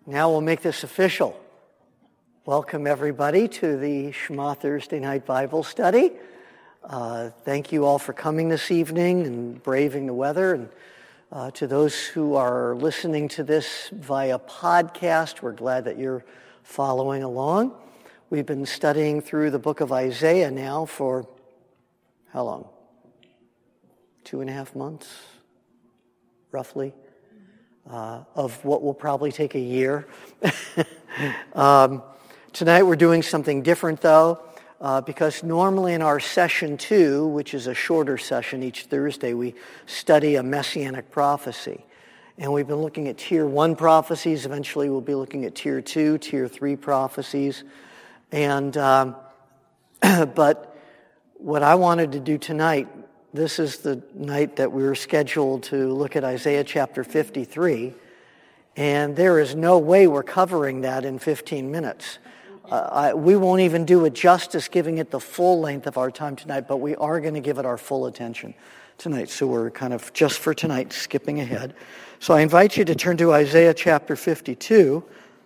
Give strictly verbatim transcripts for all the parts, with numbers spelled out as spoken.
Now we'll make this official. Welcome everybody to the Shema Thursday Night Bible Study. Uh, thank you all for coming this evening and braving the weather. And uh, to those who are listening to this via podcast, we're glad that you're following along. We've been studying through the book of Isaiah now for how long? Two and a half months, roughly. Uh, of what will probably take a year. um, tonight we're doing something different though, uh, because normally in our session two, which is a shorter session each Thursday, we study a messianic prophecy. And we've been looking at tier one prophecies. Eventually we'll be looking at tier two, tier three prophecies. And um, but what I wanted to do tonight, this is the night that we were scheduled to look at Isaiah chapter fifty-three, and there is no way we're covering that in fifteen minutes. Uh, I, we won't even do it justice giving it the full length of our time tonight, but we are going to give it our full attention tonight. So we're kind of, just for tonight, skipping ahead. So I invite you to turn to Isaiah chapter fifty-two,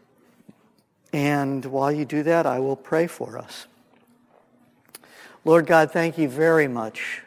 and while you do that, I will pray for us. Lord God, thank you very much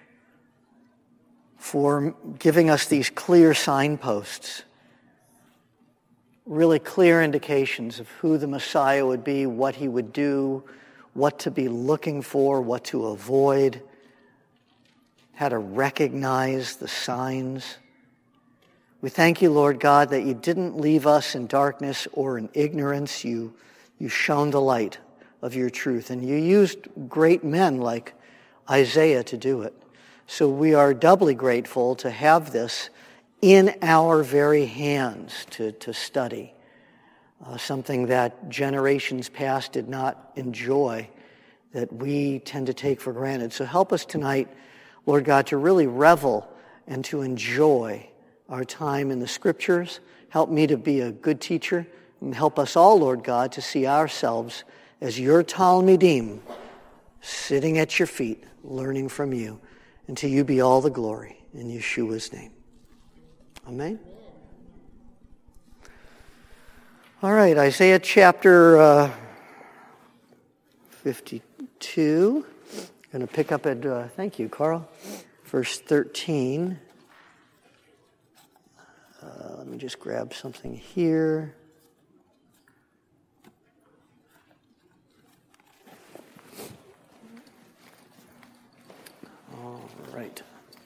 for giving us these clear signposts, really clear indications of who the Messiah would be, what he would do, what to be looking for, what to avoid, how to recognize the signs. We thank you, Lord God, that you didn't leave us in darkness or in ignorance. You, you shone the light of your truth, and you used great men like Isaiah to do it. So we are doubly grateful to have this in our very hands to, to study, uh, something that generations past did not enjoy, that we tend to take for granted. So help us tonight, Lord God, to really revel and to enjoy our time in the Scriptures. Help me to be a good teacher, and help us all, Lord God, to see ourselves as your Talmidim, sitting at your feet, learning from you. And to you be all the glory, in Yeshua's name. Amen. All right, Isaiah chapter uh, fifty-two. I'm going to pick up at, uh, thank you, Carl, verse thirteen. Uh, let me just grab something here. Right.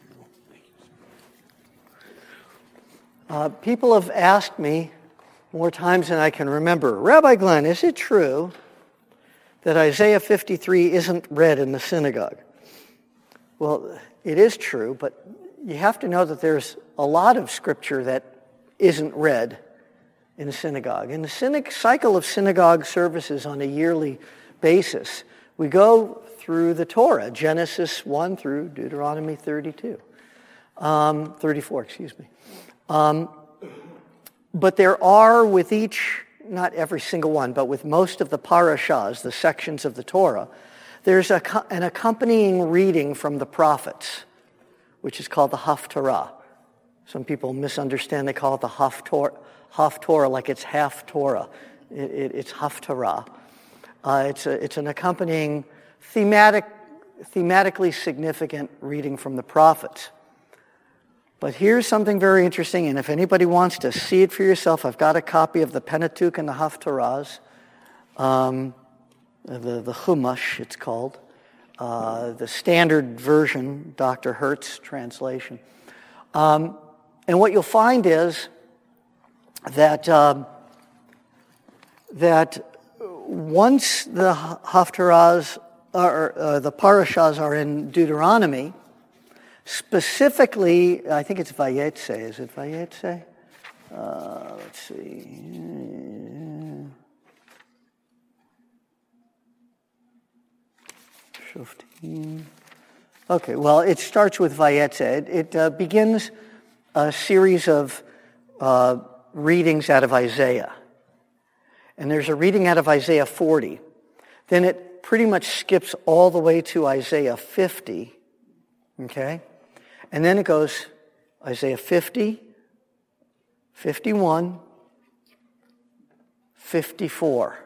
Uh, people have asked me more times than I can remember, Rabbi Glenn, is it true that Isaiah fifty-three isn't read in the synagogue? Well, it is true, but you have to know that there's a lot of scripture that isn't read in the synagogue. In the synagogue, cycle of synagogue services on a yearly basis, we go through the Torah, Genesis one through Deuteronomy thirty-two, um, thirty-four, excuse me. Um, but there are with each, not every single one, but with most of the parashas, the sections of the Torah, there's a, an accompanying reading from the prophets, which is called the Haftarah. Some people misunderstand, they call it the Haftorah, Haftorah like it's half Torah. It, it, it's Haftarah. Uh, it's, a, it's an accompanying Thematic, thematically significant reading from the prophets. But here's something very interesting, and if anybody wants to see it for yourself, I've got a copy of the Pentateuch and the Haftarahs, um, the, the Chumash, it's called, uh, the standard version, Doctor Hertz translation. Um, and what you'll find is that um, that once the Haftarahs Or, uh, the parashas are in Deuteronomy, specifically, I think it's Vayetze. Is it Vayetze? Uh, let's see. Shoftim. Okay, well, it starts with Vayetze. It, it uh, begins a series of uh, readings out of Isaiah. And there's a reading out of Isaiah forty. Then it pretty much skips all the way to Isaiah fifty, okay? And then it goes Isaiah fifty, fifty-one, fifty-four.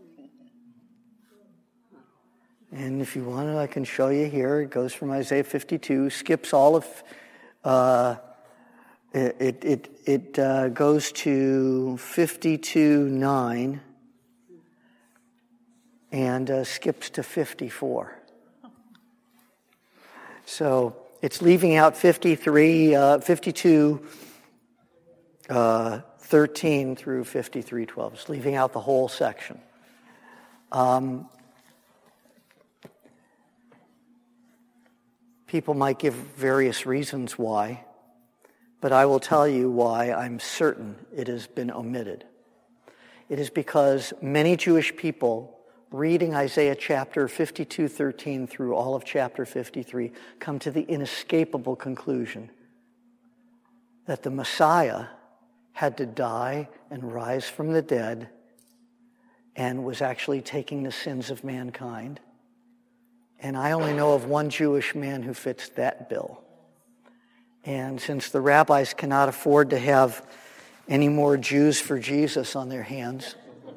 And if you want to, I can show you here. It goes from Isaiah fifty-two, skips all of, uh, it it it, it uh, goes to fifty-two nine, and uh, skips to fifty-four. So it's leaving out fifty-three, uh, fifty-two, uh, thirteen through fifty-three twelve. It's leaving out the whole section. Um, people might give various reasons why, but I will tell you why I'm certain it has been omitted. It is because many Jewish people reading Isaiah chapter fifty-two thirteen through all of chapter fifty-three come to the inescapable conclusion that the Messiah had to die and rise from the dead and was actually taking the sins of mankind. And I only know of one Jewish man who fits that bill. And since the rabbis cannot afford to have any more Jews for Jesus on their hands,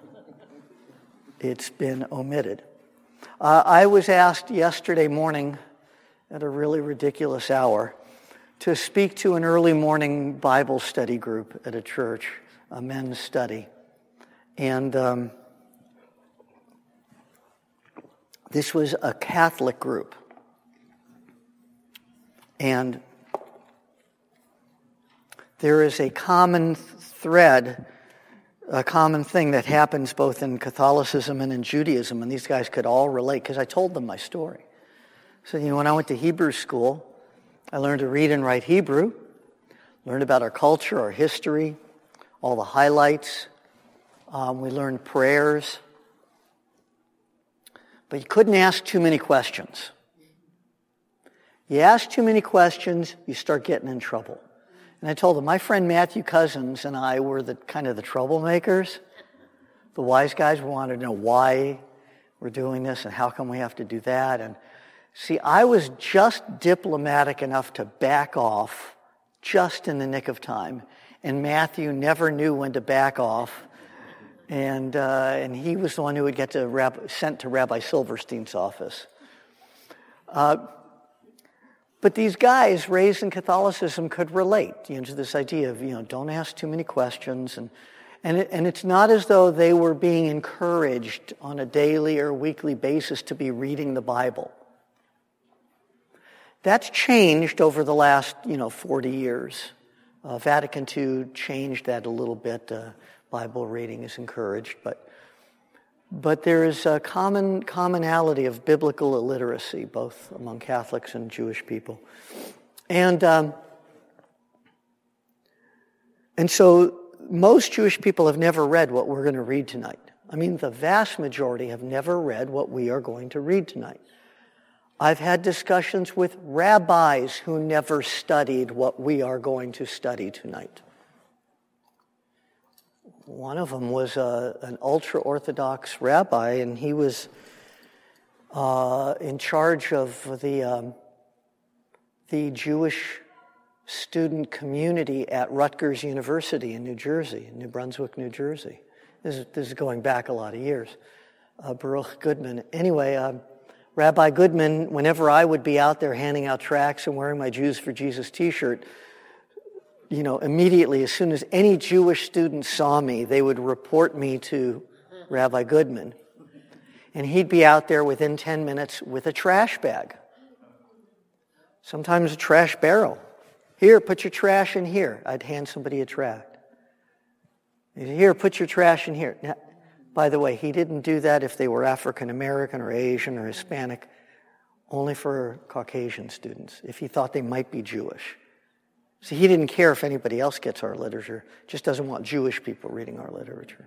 it's been omitted. Uh, I was asked yesterday morning at a really ridiculous hour to speak to an early morning Bible study group at a church, a men's study. And um, this was a Catholic group. And there is a common thread, a common thing that happens both in Catholicism and in Judaism, and these guys could all relate because I told them my story. So, you know, when I went to Hebrew school, I learned to read and write Hebrew, learned about our culture, our history, all the highlights. Um, we learned prayers. But you couldn't ask too many questions. You ask too many questions, you start getting in trouble. And I told them, my friend Matthew Cousins and I were the kind of the troublemakers. The wise guys wanted to know why we're doing this and how come we have to do that. And see, I was just diplomatic enough to back off just in the nick of time. And Matthew never knew when to back off. And uh, and he was the one who would get to Rab- sent to Rabbi Silverstein's office. Uh, but these guys raised in Catholicism could relate, you know, to this idea of, you know, don't ask too many questions. And and it, and it's not as though they were being encouraged on a daily or weekly basis to be reading the Bible. That's changed over the last, you know, forty years. Uh, Vatican Two changed that a little bit. Uh, Bible reading is encouraged, but but there is a common commonality of biblical illiteracy, both among Catholics and Jewish people, and um, and so most Jewish people have never read what we're going to read tonight. I mean, the vast majority have never read what we are going to read tonight. I've had discussions with rabbis who never studied what we are going to study tonight. One of them was a, an ultra-Orthodox rabbi, and he was uh, in charge of the um, the Jewish student community at Rutgers University in New Jersey, in New Brunswick, New Jersey. This is, this is going back a lot of years. Uh, Baruch Goodman. Anyway, uh, Rabbi Goodman, whenever I would be out there handing out tracts and wearing my Jews for Jesus t-shirt, you know, immediately, as soon as any Jewish student saw me, they would report me to Rabbi Goodman. And he'd be out there within ten minutes with a trash bag. Sometimes a trash barrel. Here, put your trash in here. I'd hand somebody a tract. He'd say, here, put your trash in here. Now, by the way, he didn't do that if they were African American or Asian or Hispanic, only for Caucasian students, if he thought they might be Jewish. See, he didn't care if anybody else gets our literature, just doesn't want Jewish people reading our literature.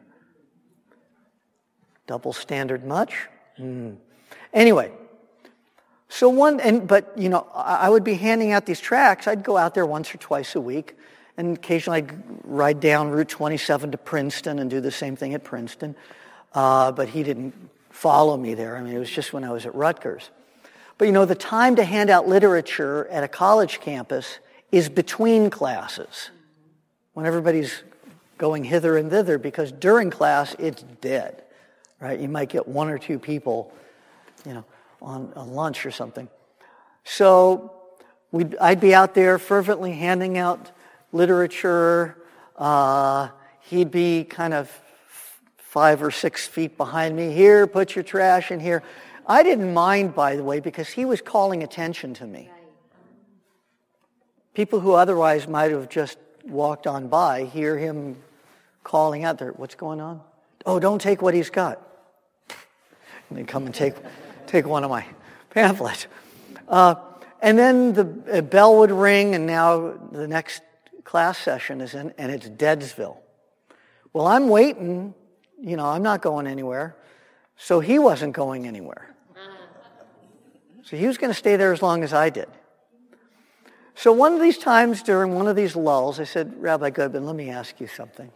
Double standard much? Mm. Anyway, so one, and but, you know, I would be handing out these tracts. I'd go out there once or twice a week, and occasionally I'd ride down Route twenty-seven to Princeton and do the same thing at Princeton. Uh, but he didn't follow me there. I mean, it was just when I was at Rutgers. But, you know, the time to hand out literature at a college campus is between classes, when everybody's going hither and thither, because during class it's dead, right? You might get one or two people, you know, on, on lunch or something. So we'd, I'd be out there fervently handing out literature. Uh, he'd be kind of five or six feet behind me. Here, put your trash in here. I didn't mind, by the way, because he was calling attention to me. People who otherwise might have just walked on by hear him calling out there, what's going on? Oh, don't take what he's got. And they come and take, take one of my pamphlets. Uh, and then the bell would ring, and now the next class session is in, and it's Deadsville. Well, I'm waiting. You know, I'm not going anywhere. So he wasn't going anywhere. So he was going to stay there as long as I did. So one of these times during one of these lulls, I said, Rabbi Goodman, let me ask you something.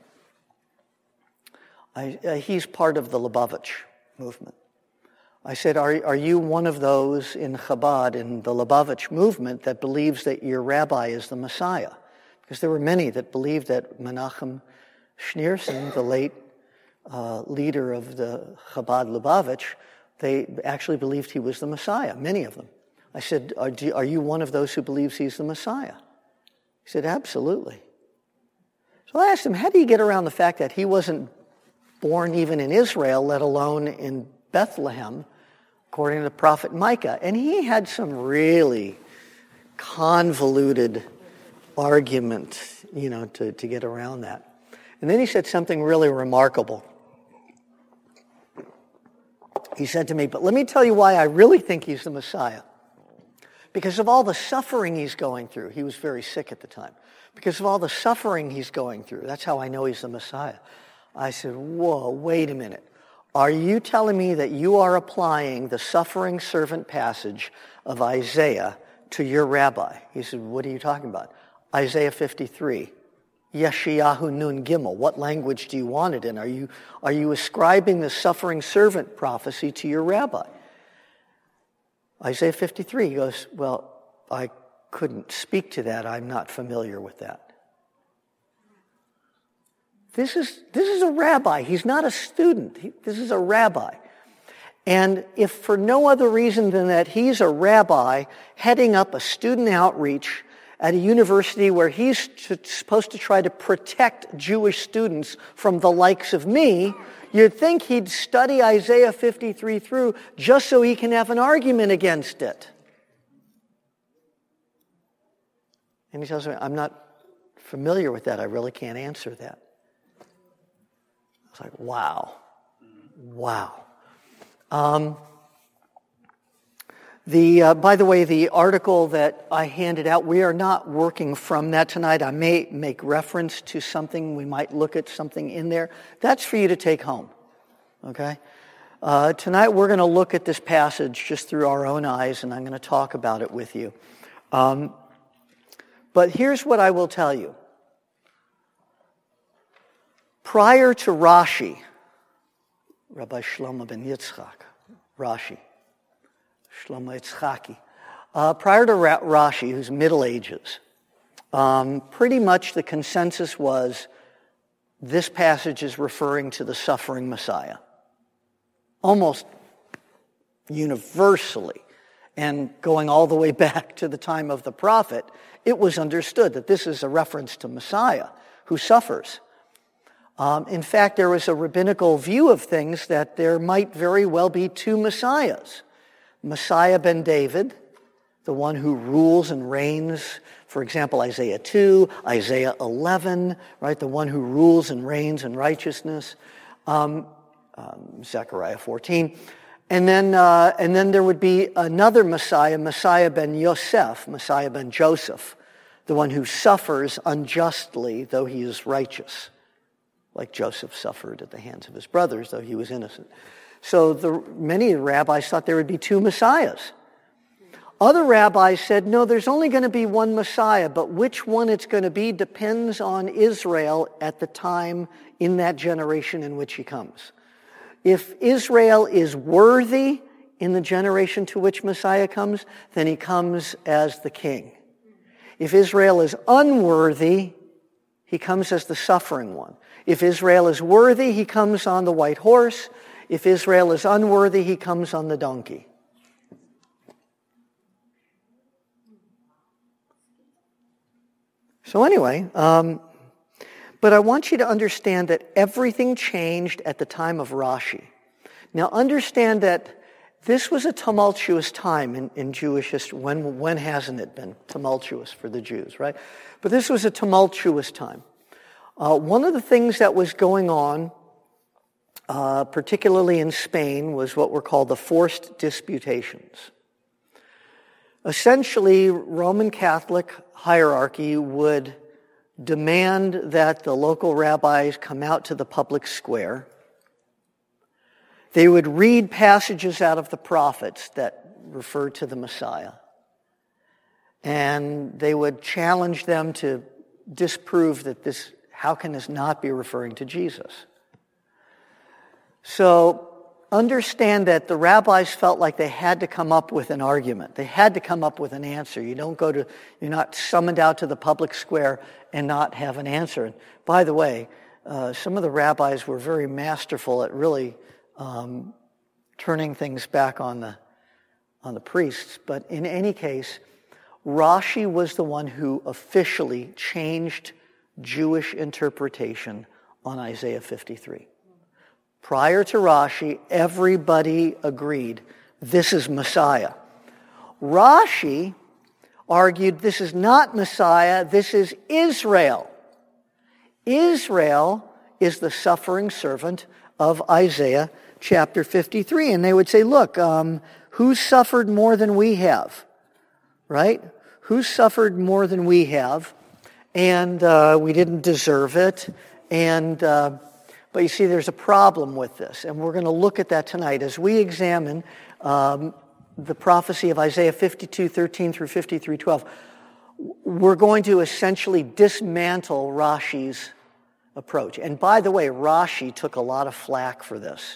I, uh, he's part of the Lubavitch movement. I said, are, are you one of those in Chabad, in the Lubavitch movement, that believes that your rabbi is the Messiah? Because there were many that believed that Menachem Schneerson, the late uh, leader of the Chabad Lubavitch, they actually believed he was the Messiah, many of them. I said, are, do, are you one of those who believes he's the Messiah? He said, absolutely. So I asked him, how do you get around the fact that he wasn't born even in Israel, let alone in Bethlehem, according to the prophet Micah? And he had some really convoluted argument, you know, to, to get around that. And then he said something really remarkable. He said to me, but let me tell you why I really think he's the Messiah. Because of all the suffering he's going through. He was very sick at the time. Because of all the suffering he's going through. That's how I know he's the Messiah. I said, whoa, wait a minute. Are you telling me that you are applying the suffering servant passage of Isaiah to your rabbi? He said, what are you talking about? Isaiah fifty-three. Yeshayahu Nun Gimel. What language do you want it in? Are you, are you ascribing the suffering servant prophecy to your rabbi? Isaiah fifty-three, he goes, well, I couldn't speak to that. I'm not familiar with that. This is, this is a rabbi. He's not a student. He, this is a rabbi. And if for no other reason than that he's a rabbi heading up a student outreach at a university where he's t- supposed to try to protect Jewish students from the likes of me, you'd think he'd study Isaiah fifty-three through just so he can have an argument against it. And he tells me, I'm not familiar with that. I really can't answer that. I was like, wow. Wow. Um, the uh, by the way, the article that I handed out, we are not working from that tonight. I may make reference to something. We might look at something in there. That's for you to take home. Okay? Uh, tonight we're going to look at this passage just through our own eyes, and I'm going to talk about it with you. Um, but here's what I will tell you. Prior to Rashi, Rabbi Shlomo ben Yitzchak, Rashi, Shlomo Yitzchaki, uh, prior to Ra- Rashi, who's Middle Ages, um, pretty much the consensus was this passage is referring to the suffering Messiah. Almost universally, and going all the way back to the time of the prophet, it was understood that this is a reference to Messiah who suffers. Um, in fact, there was a rabbinical view of things that there might very well be two Messiahs. Messiah ben David, the one who rules and reigns, for example, Isaiah two, Isaiah eleven, right? The one who rules and reigns in righteousness, um, um, Zechariah fourteen. And then, uh, and then there would be another Messiah, Messiah ben Yosef, Messiah ben Joseph, the one who suffers unjustly, though he is righteous, like Joseph suffered at the hands of his brothers, though he was innocent. So the, many rabbis thought there would be two Messiahs. Other rabbis said, no, there's only going to be one Messiah, but which one it's going to be depends on Israel at the time in that generation in which he comes. If Israel is worthy in the generation to which Messiah comes, then he comes as the king. If Israel is unworthy, he comes as the suffering one. If Israel is worthy, he comes on the white horse. If Israel is unworthy, he comes on the donkey. So anyway, um, but I want you to understand that everything changed at the time of Rashi. Now understand that this was a tumultuous time in, in Jewish history. When, when hasn't it been tumultuous for the Jews, right? But this was a tumultuous time. Uh, one of the things that was going on, uh, particularly in Spain, was what were called the forced disputations. Essentially, Roman Catholic hierarchy would demand that the local rabbis come out to the public square. They would read passages out of the prophets that referred to the Messiah. And they would challenge them to disprove that this, how can this not be referring to Jesus? So understand that the rabbis felt like they had to come up with an argument. They had to come up with an answer. You don't go to, you're not summoned out to the public square and not have an answer. And by the way, uh, some of the rabbis were very masterful at really um, turning things back on the on the priests. But in any case, Rashi was the one who officially changed Jewish interpretation on Isaiah fifty-three. Prior to Rashi, everybody agreed this is Messiah. Rashi argued this is not Messiah, this is Israel. Israel is the suffering servant of Isaiah chapter fifty-three. And they would say, look, um, who suffered more than we have? Right? Who suffered more than we have? And uh, we didn't deserve it. And... Uh, But you see, there's a problem with this, and we're going to look at that tonight as we examine um, the prophecy of Isaiah fifty-two thirteen through fifty-three twelve. We're going to essentially dismantle Rashi's approach. And by the way, Rashi took a lot of flack for this.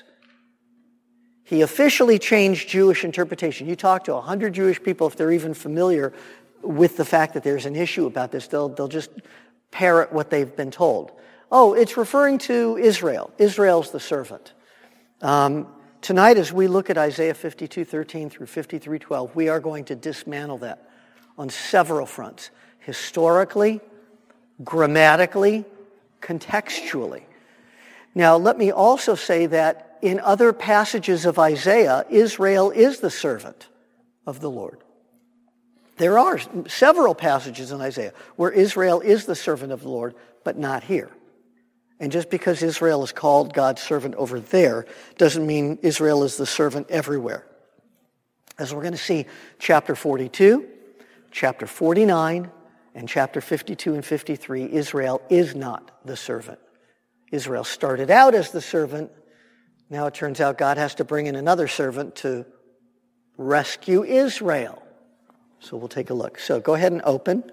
He officially changed Jewish interpretation. You talk to a hundred Jewish people, if they're even familiar with the fact that there's an issue about this, they'll, they'll just parrot what they've been told. Oh, it's referring to Israel. Israel's the servant. Um, tonight, as we look at Isaiah fifty-two thirteen through fifty-three twelve, we are going to dismantle that on several fronts. Historically, grammatically, contextually. Now, let me also say that in other passages of Isaiah, Israel is the servant of the Lord. There are several passages in Isaiah where Israel is the servant of the Lord, but not here. And just because Israel is called God's servant over there doesn't mean Israel is the servant everywhere. As we're going to see, chapter forty-two, chapter forty-nine, and chapter fifty-two and fifty-three, Israel is not the servant. Israel started out as the servant. Now it turns out God has to bring in another servant to rescue Israel. So we'll take a look. So go ahead and open.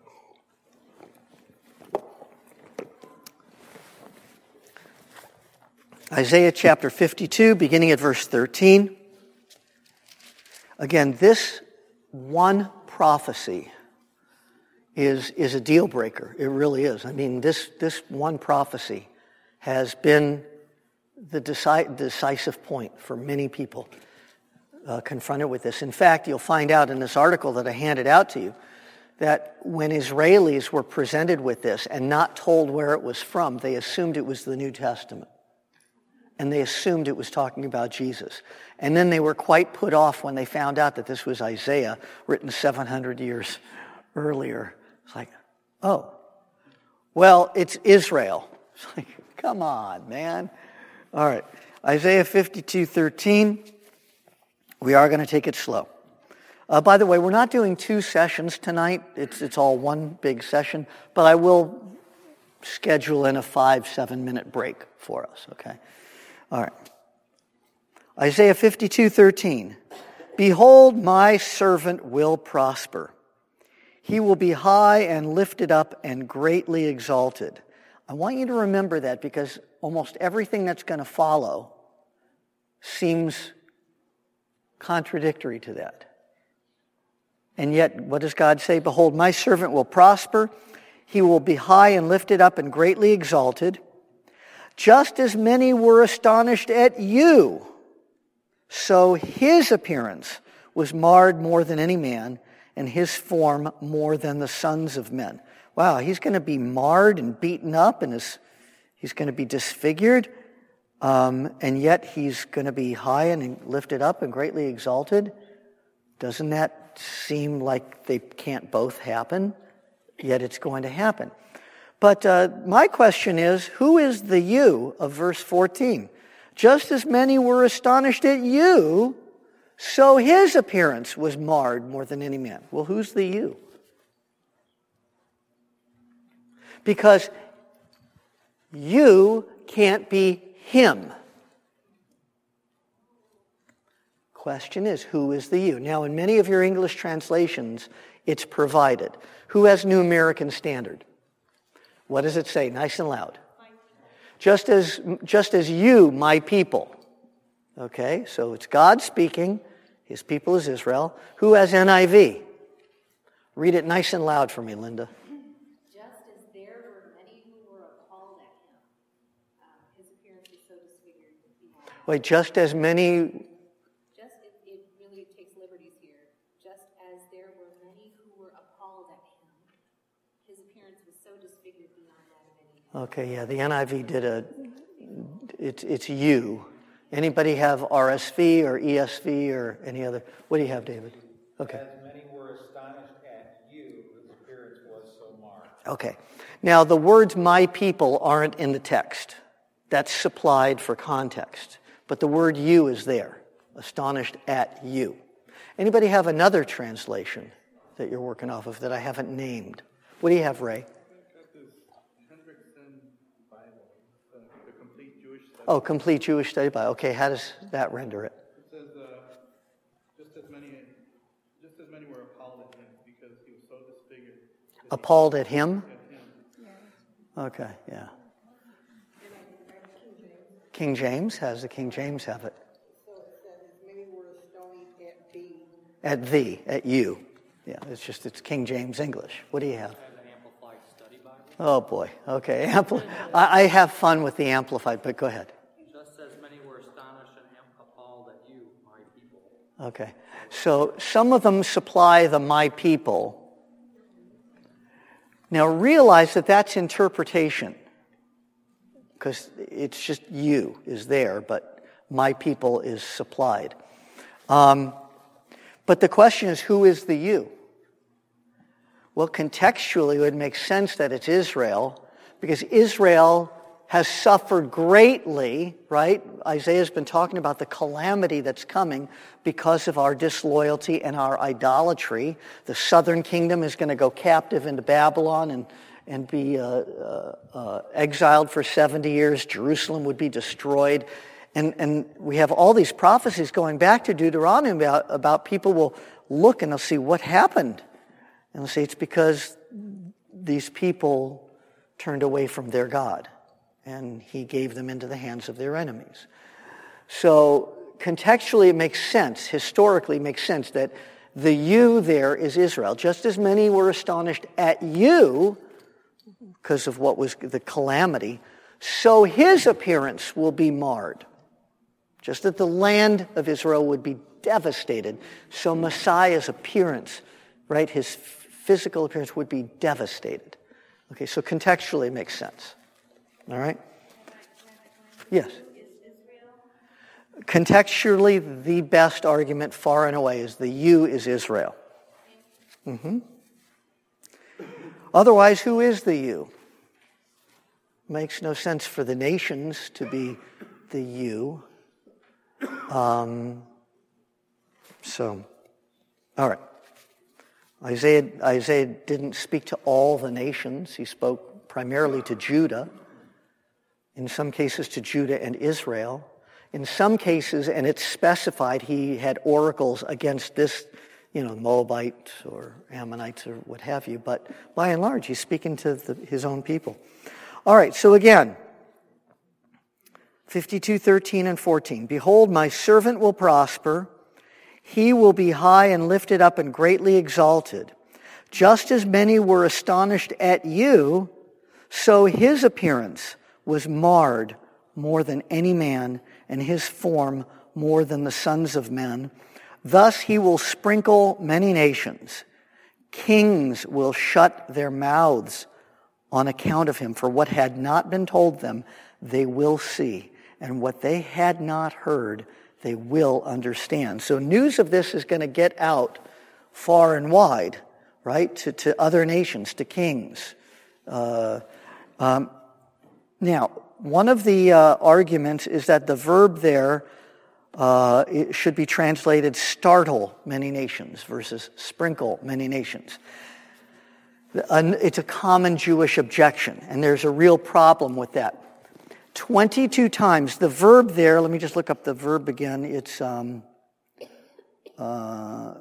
Isaiah chapter fifty-two, beginning at verse thirteen. Again, this one prophecy is, is a deal breaker. It really is. I mean, this, this one prophecy has been the deci- decisive point for many people uh, confronted with this. In fact, you'll find out in this article that I handed out to you that when Israelis were presented with this and not told where it was from, they assumed it was the New Testament. And they assumed it was talking about Jesus. And then they were quite put off when they found out that this was Isaiah, written seven hundred years earlier. It's like, oh, well, it's Israel. It's like, come on, man. All right, Isaiah fifty-two thirteen. We are going to take it slow. Uh, by the way, we're not doing two sessions tonight. It's, it's all one big session. But I will schedule in a five, seven-minute break for us, okay? All right. Isaiah fifty-two thirteen. Behold, my servant will prosper. He will be high and lifted up and greatly exalted. I want you to remember that because almost everything that's going to follow seems contradictory to that. And yet, what does God say? Behold, my servant will prosper. He will be high and lifted up and greatly exalted. Just as many were astonished at you, so his appearance was marred more than any man, and his form more than the sons of men. Wow, he's going to be marred and beaten up, and his, he's going to be disfigured, um, and yet he's going to be high and lifted up and greatly exalted. Doesn't that seem like they can't both happen? Yet it's going to happen. But uh, my question is, who is the you of verse fourteen? Just as many were astonished at you, so his appearance was marred more than any man. Well, who's the you? Because you can't be him. Question is, who is the you? Now, in many of your English translations, it's provided. Who has New American Standard? What does it say? Nice and loud. Just as, just as you, my people. Okay, so it's God speaking. His people is Israel. Who has N I V? Read it nice and loud for me, Linda. Just as there were many who were appalled at him, um, his appearance was so disfigured. Wait, just as many... Just, it, it really takes liberties here. Just as there were many who were appalled at him, his appearance was so disfigured beyond that of any. Okay, yeah, the N I V did a... It's, it's you. Anybody have R S V or E S V or any other? What do you have, David? Okay. As many were astonished at you, whose appearance was so marred. Okay. Now, the words my people aren't in the text. That's supplied for context. But the word you is there. Astonished at you. Anybody have another translation that you're working off of that I haven't named? What do you have, Ray? Oh, Complete Jewish Study Bible. Okay, how does that render it? It says, uh, just as many, just as many were appalled at him because he was so disfigured. Appalled at him? At him. Okay, yeah. King James has the King James have it. So it said, as many were astonished at thee. At thee, at you. Yeah, it's just, it's King James English. What do you have? Oh boy, okay. Ampli- I, I have fun with the Amplified, but go ahead. Just as many were astonished and appalled at you, my people. Okay, so some of them supply the my people. Now realize that that's interpretation, because it's just you is there, but my people is supplied. Um, but the question is, who is the you? Well, contextually, it would make sense that it's Israel, because Israel has suffered greatly, right? Isaiah's been talking about the calamity that's coming because of our disloyalty and our idolatry. The southern kingdom is going to go captive into Babylon and, and be uh, uh, uh, exiled for seventy years. Jerusalem would be destroyed. And, and we have all these prophecies going back to Deuteronomy about, about people will look and they'll see what happened. And they'll say it's because these people turned away from their God, and he gave them into the hands of their enemies. So contextually it makes sense, historically it makes sense that the you there is Israel. Just as many were astonished at you because of what was the calamity, so his appearance will be marred. Just that the land of Israel would be devastated, so Messiah's appearance, right, his physical appearance would be devastated. Okay, so contextually it makes sense. All right? Yes? Contextually, the best argument far and away is the you is Israel. Mm-hmm. Otherwise, who is the you? Makes no sense for the nations to be the you. Um, so, all right. Isaiah, Isaiah didn't speak to all the nations. He spoke primarily to Judah. In some cases to Judah and Israel. In some cases, and it's specified, he had oracles against this, you know, Moabites or Ammonites or what have you. But by and large, he's speaking to the, his own people. All right, so again, fifty-two, thirteen, and fourteen. Behold, my servant will prosper. He will be high and lifted up and greatly exalted. Just as many were astonished at you, so his appearance was marred more than any man, and his form more than the sons of men. Thus he will sprinkle many nations. Kings will shut their mouths on account of him, for what had not been told them, they will see, and what they had not heard, they will understand. So news of this is going to get out far and wide, right, to, to other nations, to kings. Uh, um, now, one of the uh, arguments is that the verb there uh, it should be translated startle many nations versus sprinkle many nations. It's a common Jewish objection, and there's a real problem with that. twenty-two times, the verb there, let me just look up the verb again. It's um, uh,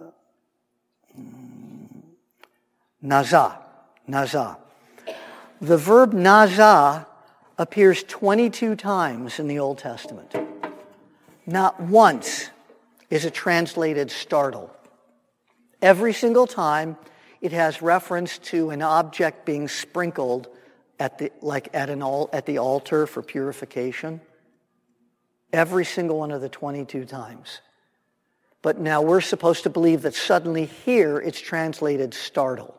nazah, nazah. The verb nazah appears twenty-two times in the Old Testament. Not once is it translated startle. Every single time it has reference to an object being sprinkled at the like at an al- at the altar for purification. Every single one of the twenty-two times. But now we're supposed to believe that suddenly here it's translated startle.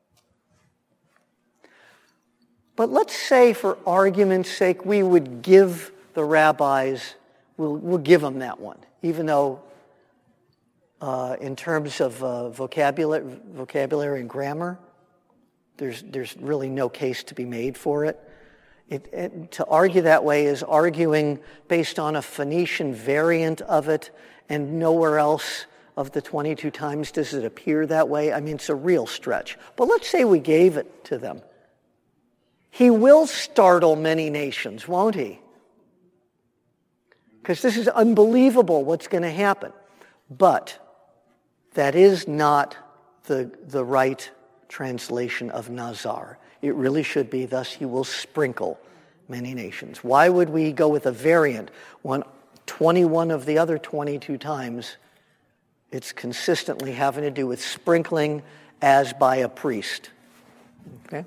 But let's say, for argument's sake, we would give the rabbis, we'll, we'll give them that one, even though uh, in terms of uh, vocabulary, vocabulary and grammar, there's, there's really no case to be made for it. It, it. To argue that way is arguing based on a Phoenician variant of it, and nowhere else of the twenty-two times does it appear that way. I mean, it's a real stretch. But let's say we gave it to them. He will startle many nations, won't he? Because this is unbelievable what's going to happen. But that is not the, the right translation of Nazar. It really should be, thus he will sprinkle many nations. Why would we go with a variant when twenty-one of the other twenty-two times it's consistently having to do with sprinkling as by a priest? Okay?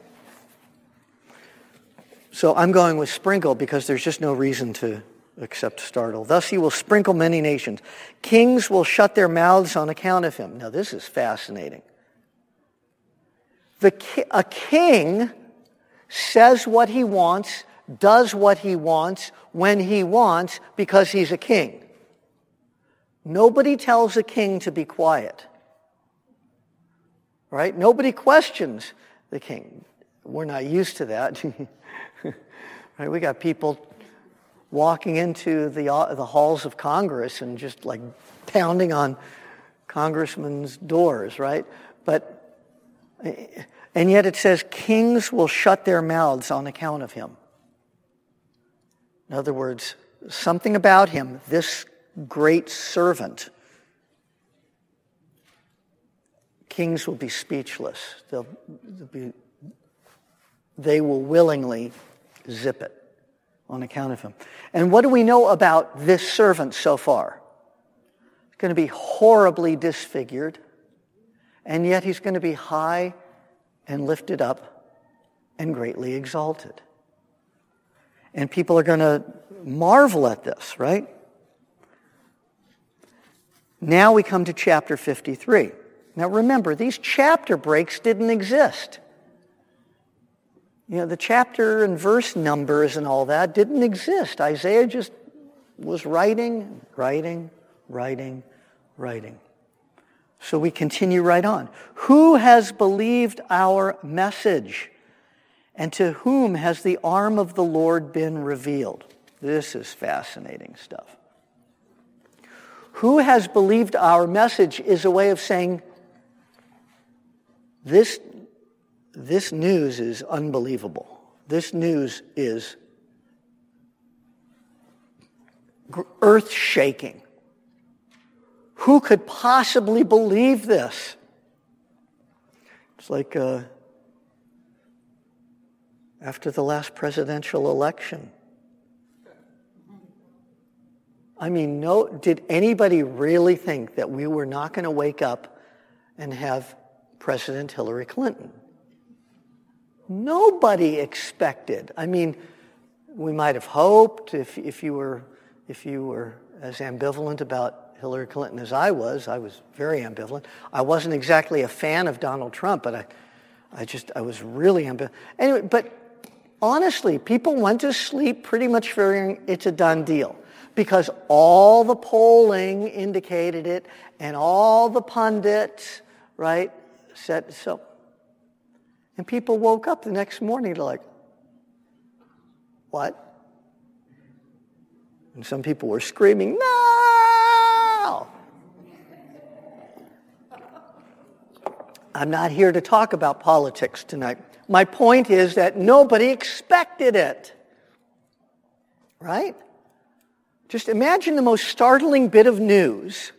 So I'm going with sprinkle because there's just no reason to accept startle. Thus he will sprinkle many nations. Kings will shut their mouths on account of him. Now this is fascinating. The ki- a king says what he wants, does what he wants, when he wants, because he's a king. Nobody tells a king to be quiet. Right? Nobody questions the king. We're not used to that. Right? We got people walking into the uh, the halls of Congress and just like pounding on congressmen's doors, right? But and yet it says kings will shut their mouths on account of him. In other words, something about him, this great servant, kings will be speechless. They'll, they'll be, they will willingly zip it on account of him. And what do we know about this servant so far? He's going to be horribly disfigured, and yet he's going to be high and lifted up and greatly exalted. And people are going to marvel at this, right? Now we come to chapter fifty-three. Now remember, these chapter breaks didn't exist. You know, the chapter and verse numbers and all that didn't exist. Isaiah just was writing, writing, writing, writing. So we continue right on. Who has believed our message? And to whom has the arm of the Lord been revealed? This is fascinating stuff. Who has believed our message is a way of saying this, this news is unbelievable. This news is earth-shaking. Who could possibly believe this? It's like uh, after the last presidential election. I mean, no, did anybody really think that we were not going to wake up and have President Hillary Clinton. Nobody expected. I mean, we might have hoped if if you were if you were as ambivalent about Hillary Clinton as I was. I was very ambivalent. I wasn't exactly a fan of Donald Trump, but I I just I was really ambivalent. Anyway, but honestly, people went to sleep pretty much figuring it's a done deal because all the polling indicated it and all the pundits, right, said so. And people woke up the next morning to like, what? And some people were screaming, no! I'm not here to talk about politics tonight. My point is that nobody expected it. Right? Just imagine the most startling bit of news.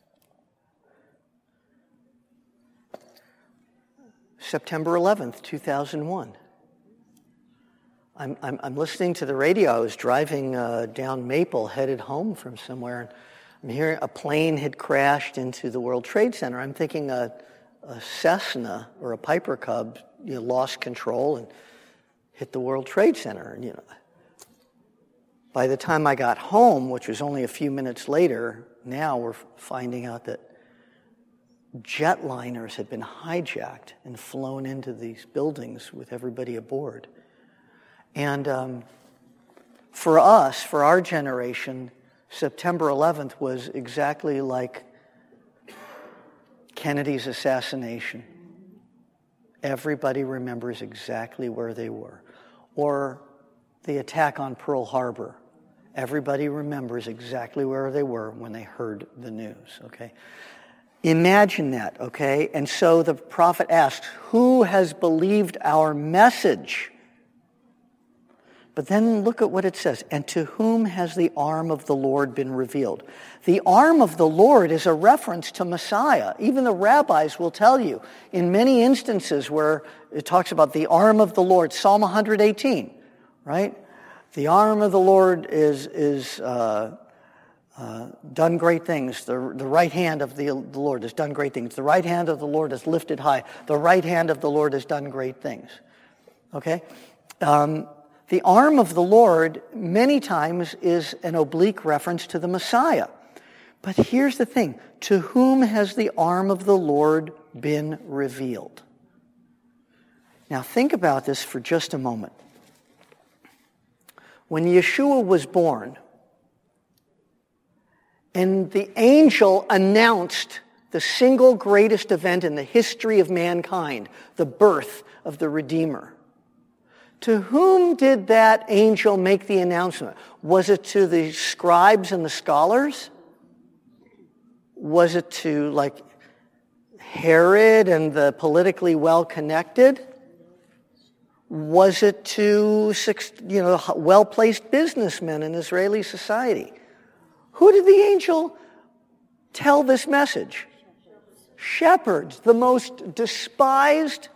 September eleventh, two thousand one. I'm, I'm, I'm listening to the radio. I was driving uh, down Maple, headed home from somewhere, and I'm hearing a plane had crashed into the World Trade Center. I'm thinking a, a Cessna or a Piper Cub, you know, lost control and hit the World Trade Center. And you know, by the time I got home, which was only a few minutes later, now we're finding out that jetliners had been hijacked and flown into these buildings with everybody aboard. And um, for us, for our generation, September eleventh was exactly like Kennedy's assassination. Everybody remembers exactly where they were. Or the attack on Pearl Harbor. Everybody remembers exactly where they were when they heard the news, okay? Imagine that, okay? And so the prophet asks, who has believed our message? But then look at what it says. And to whom has the arm of the Lord been revealed? The arm of the Lord is a reference to Messiah. Even the rabbis will tell you in many instances where it talks about the arm of the Lord, Psalm one eighteen, right? The arm of the Lord is is uh, uh, done great things. The, the right hand of the, the Lord has done great things. The right hand of the Lord is lifted high. The right hand of the Lord has done great things. Okay? Um, the arm of the Lord many times is an oblique reference to the Messiah. But here's the thing. To whom has the arm of the Lord been revealed? Now think about this for just a moment. When Yeshua was born, and the angel announced the single greatest event in the history of mankind, the birth of the Redeemer, to whom did that angel make the announcement? Was it to the scribes and the scholars? Was it to, like, Herod and the politically well-connected? Was it to, you know, well-placed businessmen in Israeli society? Who did the angel tell this message? Shepherds, the most despised,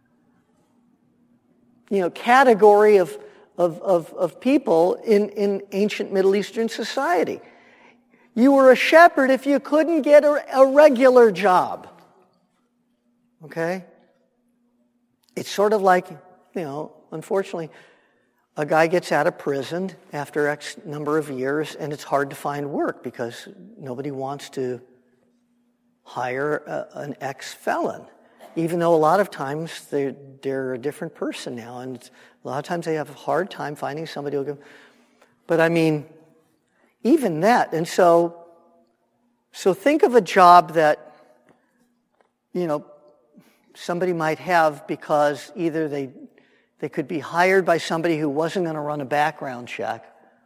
you know, category of, of, of, of people in, in ancient Middle Eastern society. You were a shepherd if you couldn't get a, a regular job. Okay? It's sort of like, you know, unfortunately, a guy gets out of prison after X number of years, and it's hard to find work because nobody wants to hire a, an ex-felon, even though a lot of times they're, they're a different person now, and a lot of times they have a hard time finding somebody who'll go. But I mean, even that, and so, so think of a job that, you know, somebody might have because either they They could be hired by somebody who wasn't going to run a background check,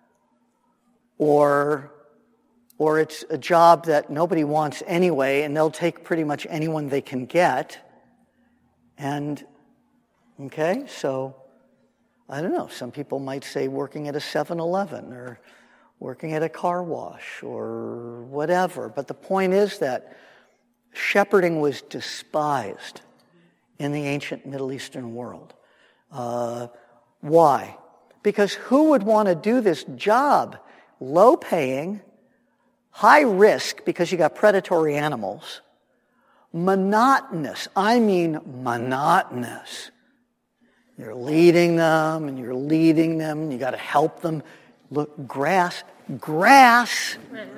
or, or it's a job that nobody wants anyway, and they'll take pretty much anyone they can get. And, okay, so, I don't know, some people might say working at a seven eleven or working at a car wash or whatever. But the point is that shepherding was despised in the ancient Middle Eastern world. Uh, why? Because who would want to do this job? Low paying, high risk because you got predatory animals, Monotonous. I mean monotonous. You're leading them and you're leading them. And you got to help them. Look, grass, grass.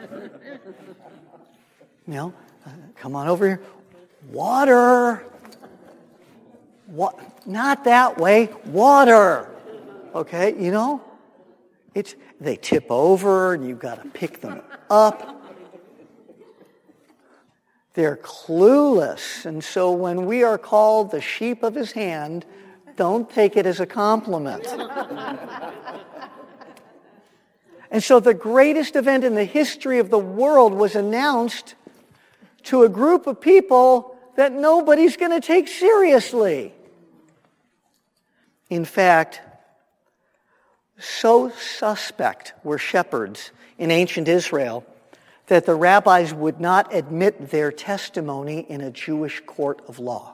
You know, uh, come on over here. Water. What? Not that way. Water. Okay, you know, it's they tip over and you've got to pick them up. They're clueless, and so when we are called the sheep of his hand, don't take it as a compliment. And so the greatest event in the history of the world was announced to a group of people that nobody's going to take seriously. In fact, so suspect were shepherds in ancient Israel that the rabbis would not admit their testimony in a Jewish court of law.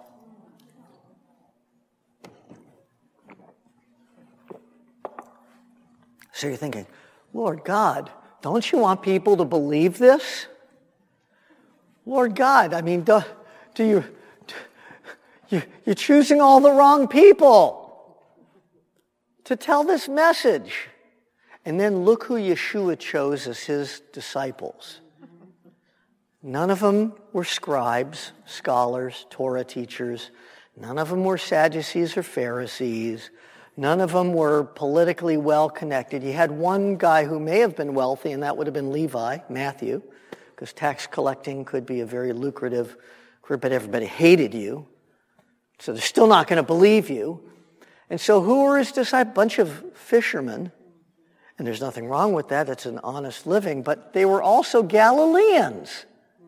So you're thinking, Lord God, don't you want people to believe this? Lord God, I mean, do, do you, do, you, you're choosing all the wrong people to tell this message. And then look who Yeshua chose as his disciples. None of them were scribes, scholars, Torah teachers. None of them were Sadducees or Pharisees. None of them were politically well-connected. You had one guy who may have been wealthy, and that would have been Levi, Matthew, because tax collecting could be a very lucrative career, but everybody hated you. So they're still not going to believe you. And so who were his disciples? A bunch of fishermen. And there's nothing wrong with that. It's an honest living. But they were also Galileans.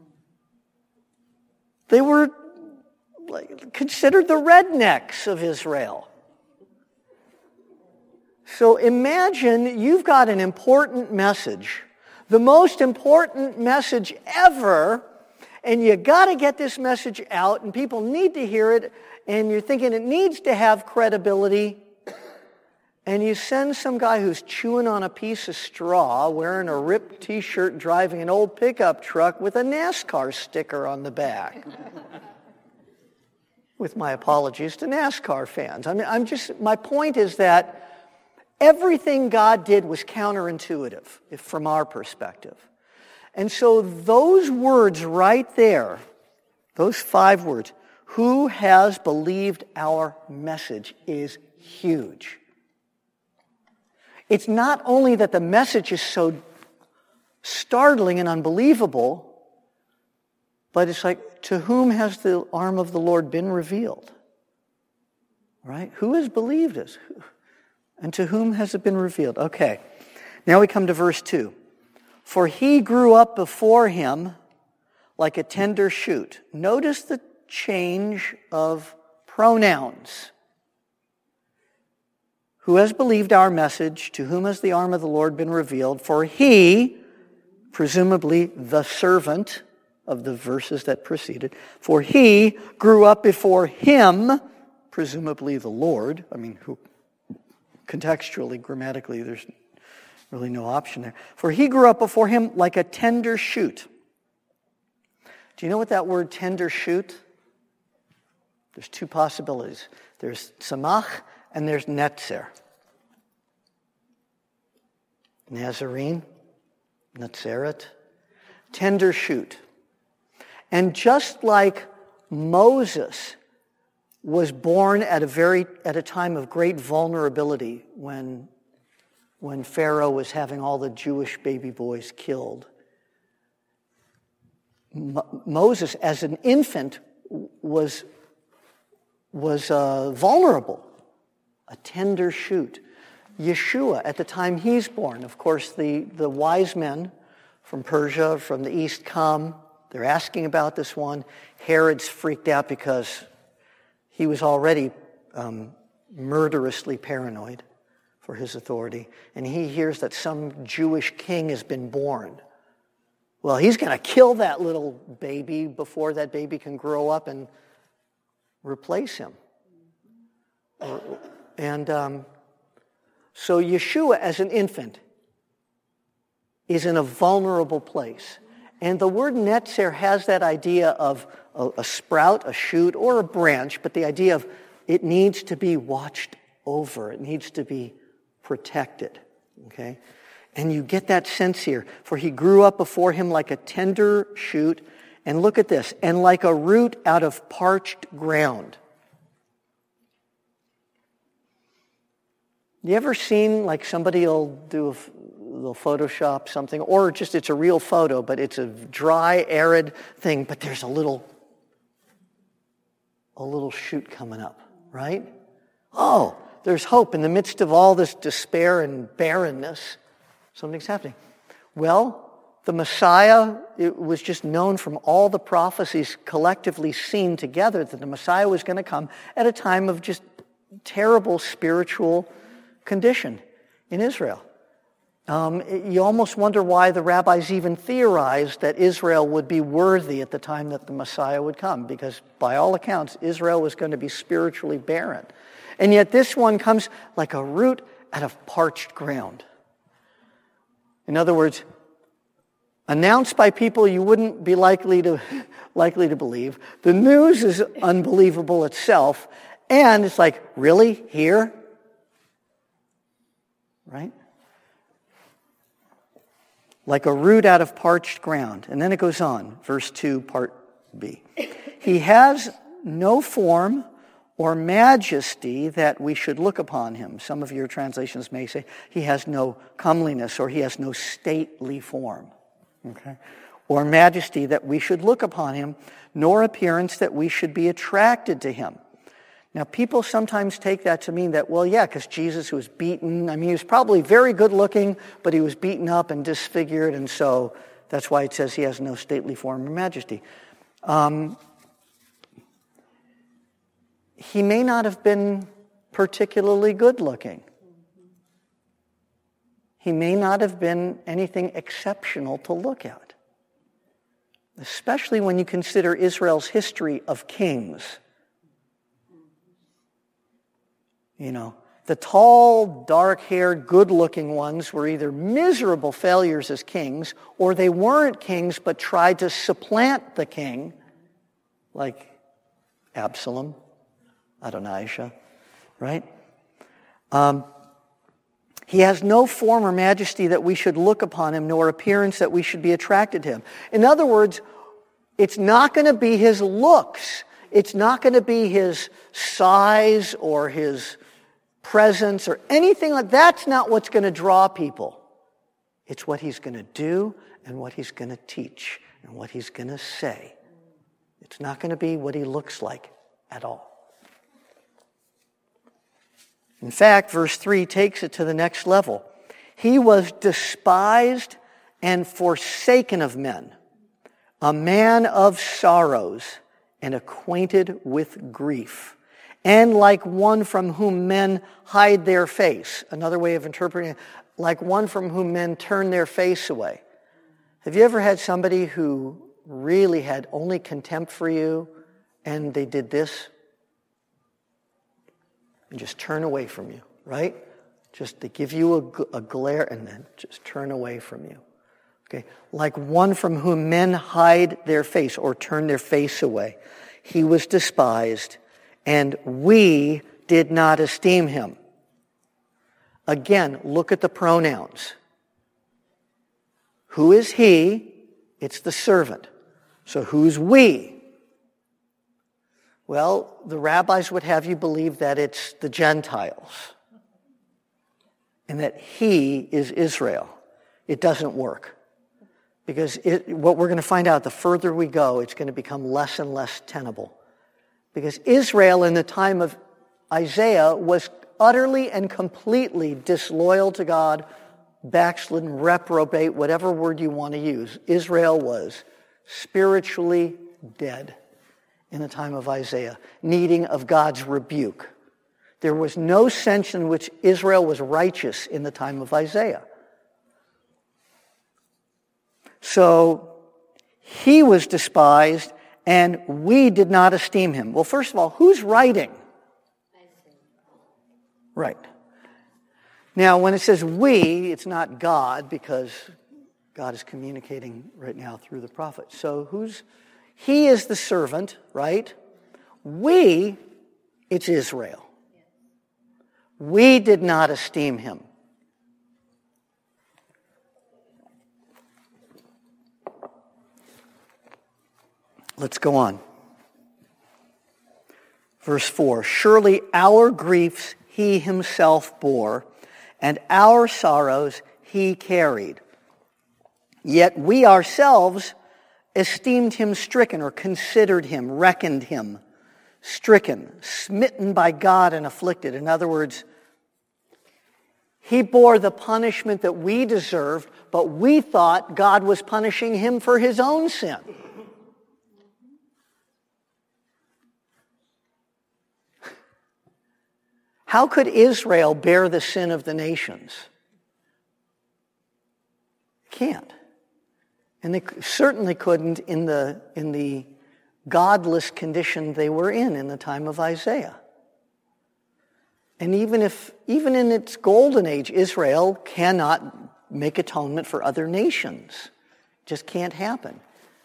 They were like, considered the rednecks of Israel. So imagine you've got an important message, the most important message ever, and you got to get this message out, and people need to hear it, and you're thinking it needs to have credibility. And you send some guy who's chewing on a piece of straw, wearing a ripped T-shirt, driving an old pickup truck with a NASCAR sticker on the back. With my apologies to NASCAR fans. I mean, I'm just, my point is that everything God did was counterintuitive, if from our perspective. And so those words right there, those five words, who has believed our message, is huge. It's not only that the message is so startling and unbelievable, but it's like, to whom has the arm of the Lord been revealed? Right? Who has believed us? And to whom has it been revealed? Okay, now we come to verse two. For he grew up before him like a tender shoot. Notice the change of pronouns. Who has believed our message? To whom has the arm of the Lord been revealed? For he, presumably the servant of the verses that preceded, for he grew up before him, presumably the Lord. I mean, who, contextually, grammatically, there's really no option there. For he grew up before him like a tender shoot. Do you know what that word tender shoot? There's two possibilities. There's samach and there's netzer. Nazarene, Nazareth, tender shoot. And just like Moses was born at a very at a time of great vulnerability when when Pharaoh was having all the Jewish baby boys killed, Mo- Moses as an infant was was uh, vulnerable. A tender shoot. Yeshua, at the time he's born, of course, the, the wise men from Persia, from the east come. They're asking about this one. Herod's freaked out because he was already um, murderously paranoid for his authority. And he hears that some Jewish king has been born. Well, he's going to kill that little baby before that baby can grow up and replace him. Or, And um, so Yeshua as an infant is in a vulnerable place. And the word netzer has that idea of a, a sprout, a shoot, or a branch, but the idea of it needs to be watched over. It needs to be protected. Okay? And you get that sense here. For he grew up before him like a tender shoot. And look at this. And like a root out of parched ground. You ever seen like somebody will do a they'll Photoshop something, or just it's a real photo, but it's a dry, arid thing, but there's a little, a little shoot coming up, right? Oh, there's hope in the midst of all this despair and barrenness. Something's happening. Well, the Messiah, it was just known from all the prophecies collectively seen together that the Messiah was going to come at a time of just terrible spiritual condition in Israel. Um, you almost wonder why the rabbis even theorized that Israel would be worthy at the time that the Messiah would come, because by all accounts, Israel was going to be spiritually barren. And yet this one comes like a root out of parched ground. In other words, announced by people you wouldn't be likely to, likely to believe. The news is unbelievable itself, and it's like, really? Here? Right? Like a root out of parched ground. And then it goes on, verse two, part B. He has no form or majesty that we should look upon him. Some of your translations may say he has no comeliness, or he has no stately form. Okay? Or majesty that we should look upon him, nor appearance that we should be attracted to him. Now, people sometimes take that to mean that, well, yeah, because Jesus was beaten. I mean, he was probably very good looking, but he was beaten up and disfigured, and so that's why it says he has no stately form or majesty. Um, he may not have been particularly good looking. He may not have been anything exceptional to look at, especially when you consider Israel's history of kings. You know, the tall, dark-haired, good-looking ones were either miserable failures as kings, or they weren't kings but tried to supplant the king, like Absalom, Adonijah, right? Um, he has no form or majesty that we should look upon him, nor appearance that we should be attracted to him. In other words, it's not going to be his looks. It's not going to be his size or his presence or anything like that. That's not what's going to draw people. It's what he's going to do and what he's going to teach and what he's going to say. It's not going to be what he looks like at all. In fact, verse three takes it to the next level. He was despised and forsaken of men, a man of sorrows and acquainted with grief, and like one from whom men hide their face. Another way of interpreting it, like one from whom men turn their face away. Have you ever had somebody who really had only contempt for you and they did this? And just turn away from you, right? Just to give you a, a glare and then just turn away from you. Okay, like one from whom men hide their face or turn their face away. He was despised, and we did not esteem him. Again, look at the pronouns. Who is he? It's the servant. So who's we? Well, the rabbis would have you believe that it's the Gentiles and that he is Israel. It doesn't work. Because it, what we're going to find out, the further we go, it's going to become less and less tenable. Because Israel in the time of Isaiah was utterly and completely disloyal to God, backslidden, reprobate, whatever word you want to use. Israel was spiritually dead in the time of Isaiah, needing of God's rebuke. There was no sense in which Israel was righteous in the time of Isaiah. So he was despised, and we did not esteem him. Well, first of all, who's writing? Right. Now, when it says we, it's not God, because God is communicating right now through the prophet. So who's, he is the servant, right? We, it's Israel. We did not esteem him. Let's go on. Verse four, surely our griefs he himself bore, and our sorrows he carried. Yet we ourselves esteemed him stricken, or considered him, reckoned him stricken, smitten by God and afflicted. In other words, he bore the punishment that we deserved, but we thought God was punishing him for his own sin. How could Israel bear the sin of the nations? Can't. And they certainly couldn't in the, in the godless condition they were in in the time of Isaiah. And even if, even in its golden age, Israel cannot make atonement for other nations. It just can't happen.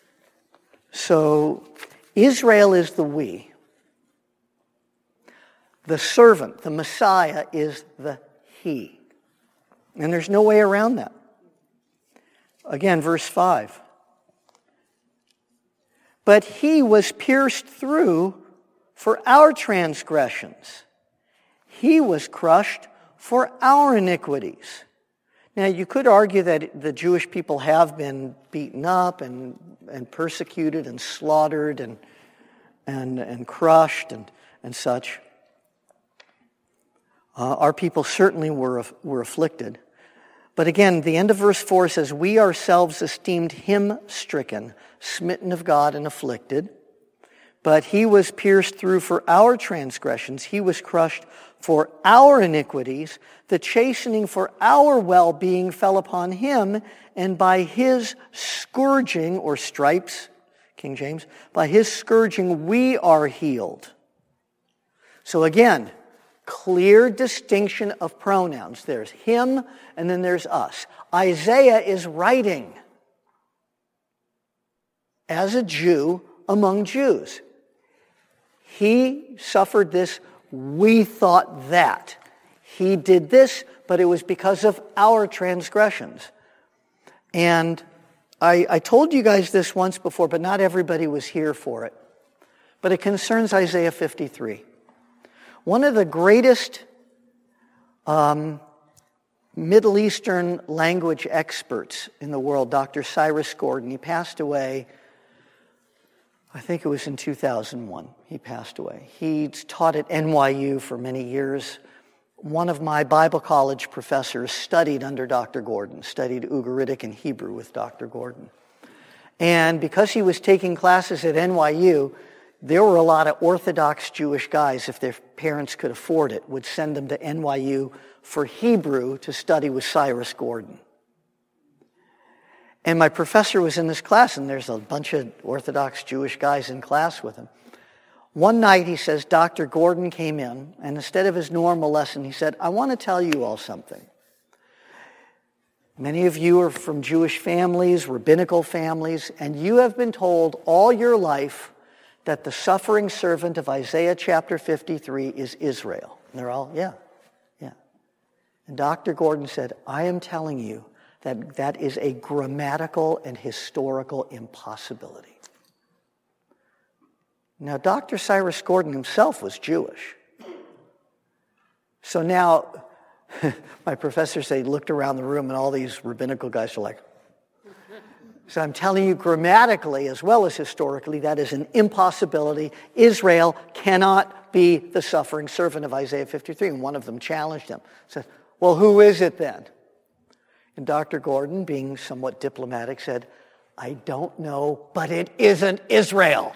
So Israel is the we. The servant, the Messiah, is the he. And there's no way around that. Again, verse five. But he was pierced through for our transgressions. He was crushed for our iniquities. Now, you could argue that the Jewish people have been beaten up and, and persecuted and slaughtered and, and, and crushed and, and such. Uh, our people certainly were, were afflicted. But again, the end of verse four says, we ourselves esteemed him stricken, smitten of God and afflicted. But he was pierced through for our transgressions. He was crushed for our iniquities. The chastening for our well-being fell upon him, and by his scourging, or stripes, King James, by his scourging we are healed. So again, clear distinction of pronouns. There's him, and then there's us. Isaiah is writing as a Jew among Jews. He suffered this, we thought that. He did this, but it was because of our transgressions. And I, I told you guys this once before, but not everybody was here for it. But it concerns Isaiah fifty-three. One of the greatest um, Middle Eastern language experts in the world, Doctor Cyrus Gordon, he passed away, I think it was in two thousand one, he passed away. He taught at N Y U for many years. One of my Bible college professors studied under Doctor Gordon, studied Ugaritic and Hebrew with Doctor Gordon. And because he was taking classes at N Y U, there were a lot of Orthodox Jewish guys, if their parents could afford it, would send them to N Y U for Hebrew to study with Cyrus Gordon. And my professor was in this class, and there's a bunch of Orthodox Jewish guys in class with him. One night, he says, Doctor Gordon came in, and instead of his normal lesson, he said, I want to tell you all something. Many of you are from Jewish families, rabbinical families, and you have been told all your life that the suffering servant of Isaiah chapter fifty-three is Israel. And they're all, yeah, yeah. And Doctor Gordon said, I am telling you that that is a grammatical and historical impossibility. Now, Doctor Cyrus Gordon himself was Jewish. So now, my professor said he looked around the room and all these rabbinical guys are like, so I'm telling you grammatically as well as historically, that is an impossibility. Israel cannot be the suffering servant of Isaiah fifty-three. And one of them challenged him. Said, well, who is it then? And Doctor Gordon, being somewhat diplomatic, said, I don't know, but it isn't Israel.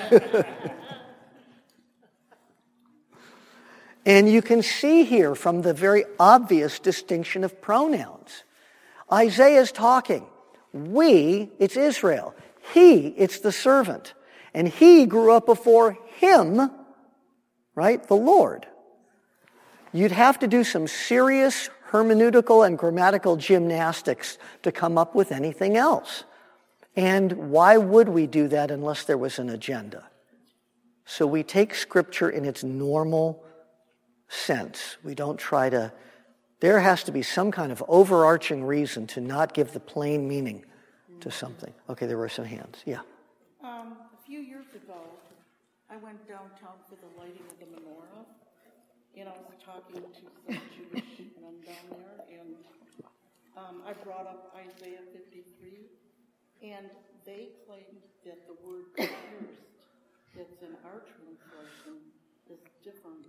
And you can see here from the very obvious distinction of pronouns. Isaiah's talking. We, it's Israel. He, it's the servant. And he grew up before him, right, the Lord. You'd have to do some serious hermeneutical and grammatical gymnastics to come up with anything else. And why would we do that unless there was an agenda? So we take Scripture in its normal sense. We don't try to... There has to be some kind of overarching reason to not give the plain meaning to something. Okay, there were some hands. Yeah. Um, a few years ago, I went downtown for the lighting of the menorah, and I was talking to some Jewish men down there, and um, I brought up Isaiah fifty-three, and they claimed that the word pierced that's in our translation is different.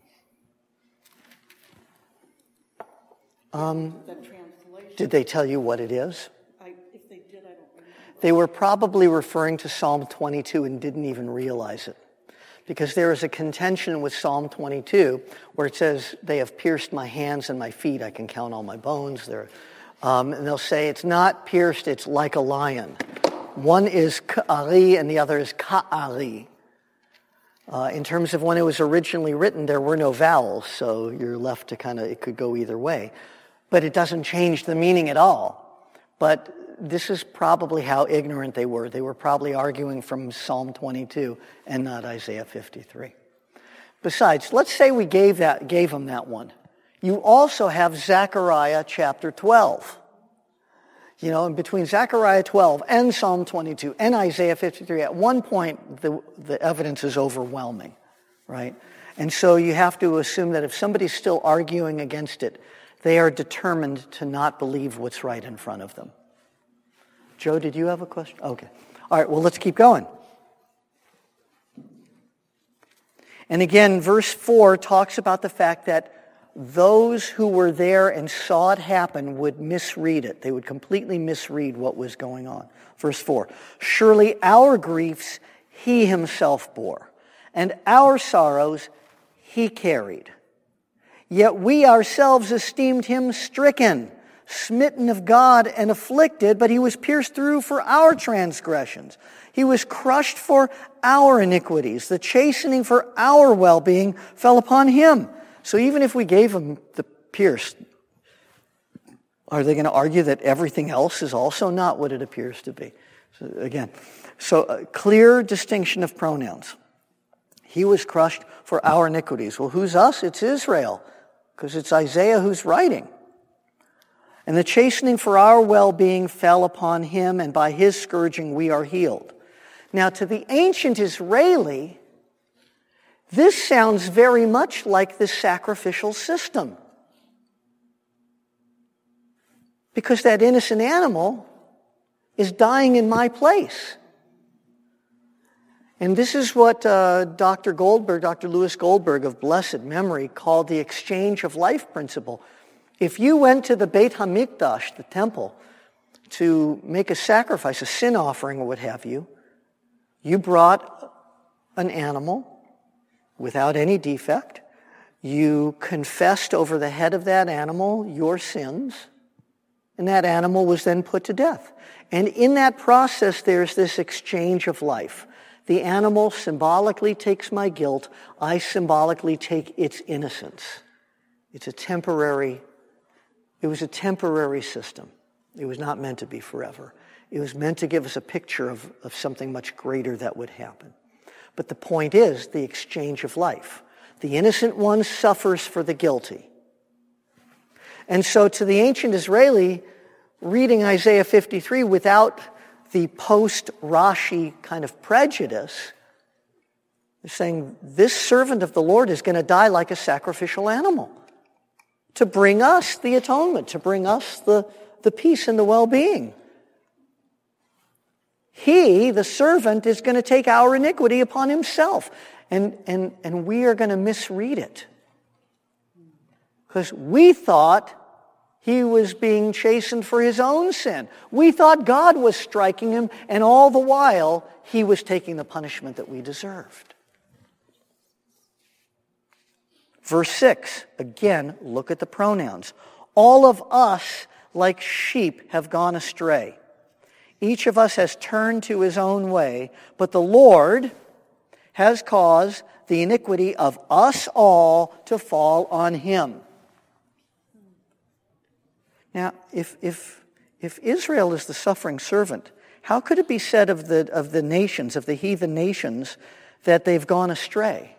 Um, the translation. Did they tell you what it is? I, if they did, I don't remember. They were probably referring to Psalm twenty-two and didn't even realize it. Because there is a contention with Psalm twenty-two where it says, they have pierced my hands and my feet, I can count all my bones. They're, um, and they'll say, it's not pierced, it's like a lion. One is ka'ari and the other is ka'ari. Uh, in terms of when it was originally written, there were no vowels, so you're left to kind of, it could go either way. But it doesn't change the meaning at all. But this is probably how ignorant they were. They were probably arguing from Psalm twenty-two and not Isaiah fifty-three. Besides, let's say we gave that, gave them that one. You also have Zechariah chapter twelve. You know, and between Zechariah twelve and Psalm twenty-two and Isaiah fifty-three, at one point the, the evidence is overwhelming, right? And so you have to assume that if somebody's still arguing against it, they are determined to not believe what's right in front of them. Joe, did you have a question? Okay. All right, well, let's keep going. And again, verse four talks about the fact that those who were there and saw it happen would misread it. They would completely misread what was going on. Verse four, surely our griefs he himself bore, and our sorrows he carried. Yet we ourselves esteemed him stricken, smitten of God and afflicted, but he was pierced through for our transgressions. He was crushed for our iniquities. The chastening for our well-being fell upon him. So even if we gave him the pierced, are they going to argue that everything else is also not what it appears to be? So again, so a clear distinction of pronouns. He was crushed for our iniquities. Well, who's us? It's Israel, because it's Isaiah who's writing. And the chastening for our well-being fell upon him, and by his scourging we are healed. Now, to the ancient Israeli, this sounds very much like the sacrificial system. Because that innocent animal is dying in my place. And this is what uh, Doctor Goldberg, Doctor Louis Goldberg of blessed memory, called the exchange of life principle. If you went to the Beit HaMikdash, the temple, to make a sacrifice, a sin offering or what have you, you brought an animal without any defect. You confessed over the head of that animal your sins, and that animal was then put to death. And in that process, there's this exchange of life. The animal symbolically takes my guilt. I symbolically take its innocence. It's a temporary, it was a temporary system. It was not meant to be forever. It was meant to give us a picture of, of something much greater that would happen. But the point is the exchange of life. The innocent one suffers for the guilty. And so to the ancient Israeli, reading Isaiah fifty-three without the post-Rashi kind of prejudice, is saying this servant of the Lord is going to die like a sacrificial animal to bring us the atonement, to bring us the, the peace and the well-being. He, the servant, is going to take our iniquity upon himself. And, and, and we are going to misread it. Because we thought he was being chastened for his own sin. We thought God was striking him, and all the while, he was taking the punishment that we deserved. Verse six, again, look at the pronouns. All of us, like sheep, have gone astray. Each of us has turned to his own way, but the Lord has caused the iniquity of us all to fall on him. Now, if, if, if Israel is the suffering servant, how could it be said of the, of the nations, of the heathen nations, that they've gone astray?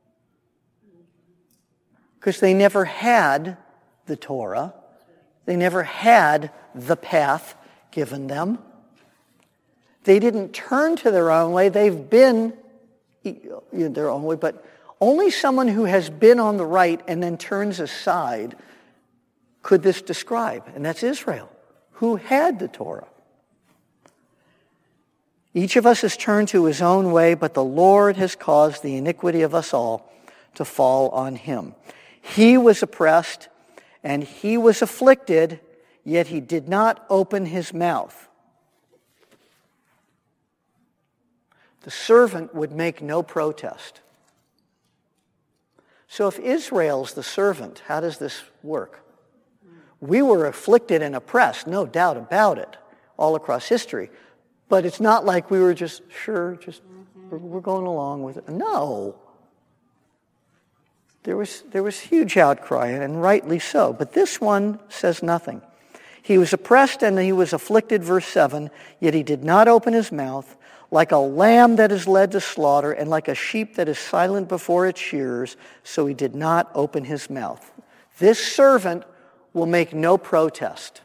Because they never had the Torah. They never had the path given them. They didn't turn to their own way. They've been their own way, but only someone who has been on the right and then turns aside could this describe, and that's Israel, who had the Torah. Each of us has turned to his own way, but the Lord has caused the iniquity of us all to fall on him. He was oppressed and he was afflicted, yet he did not open his mouth. The servant would make no protest. So if Israel's the servant, how does this work? We were afflicted and oppressed, no doubt about it, all across history. But it's not like we were just, sure, just we're, we're going along with it. No. There was, there was huge outcry, and rightly so. But this one says nothing. He was oppressed and he was afflicted, verse seven, yet he did not open his mouth. Like a lamb that is led to slaughter, and like a sheep that is silent before its shearers, so he did not open his mouth. This servant will make no protest.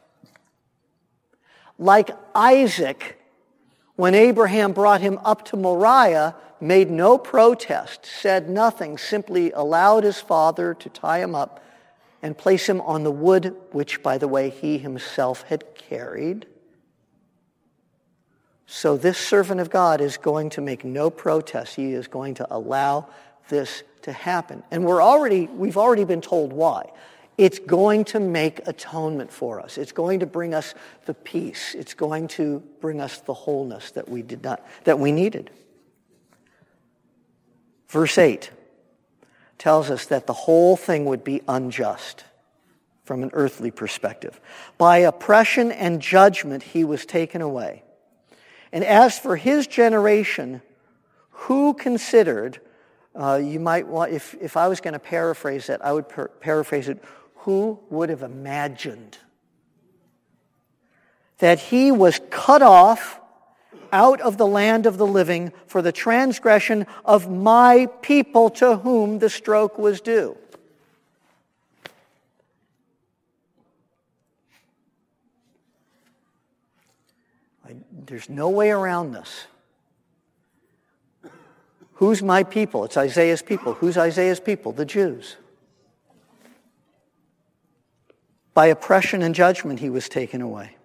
Like Isaac, when Abraham brought him up to Moriah, made no protest, said nothing, simply allowed his father to tie him up and place him on the wood, which, by the way, he himself had carried. So this servant of God is going to make no protest. He is going to allow this to happen. And we're already, we've already been told why. It's going to make atonement for us. It's going to bring us the peace. It's going to bring us the wholeness that we did not, that we needed. Verse eight tells us that the whole thing would be unjust from an earthly perspective. By oppression and judgment he was taken away. And as for his generation, who considered, uh, you might want, if, if I was going to paraphrase that, I would per- paraphrase it, who would have imagined that he was cut off out of the land of the living for the transgression of my people to whom the stroke was due? There's no way around this. Who's my people? It's Isaiah's people. Who's Isaiah's people? The Jews. By oppression and judgment he was taken away.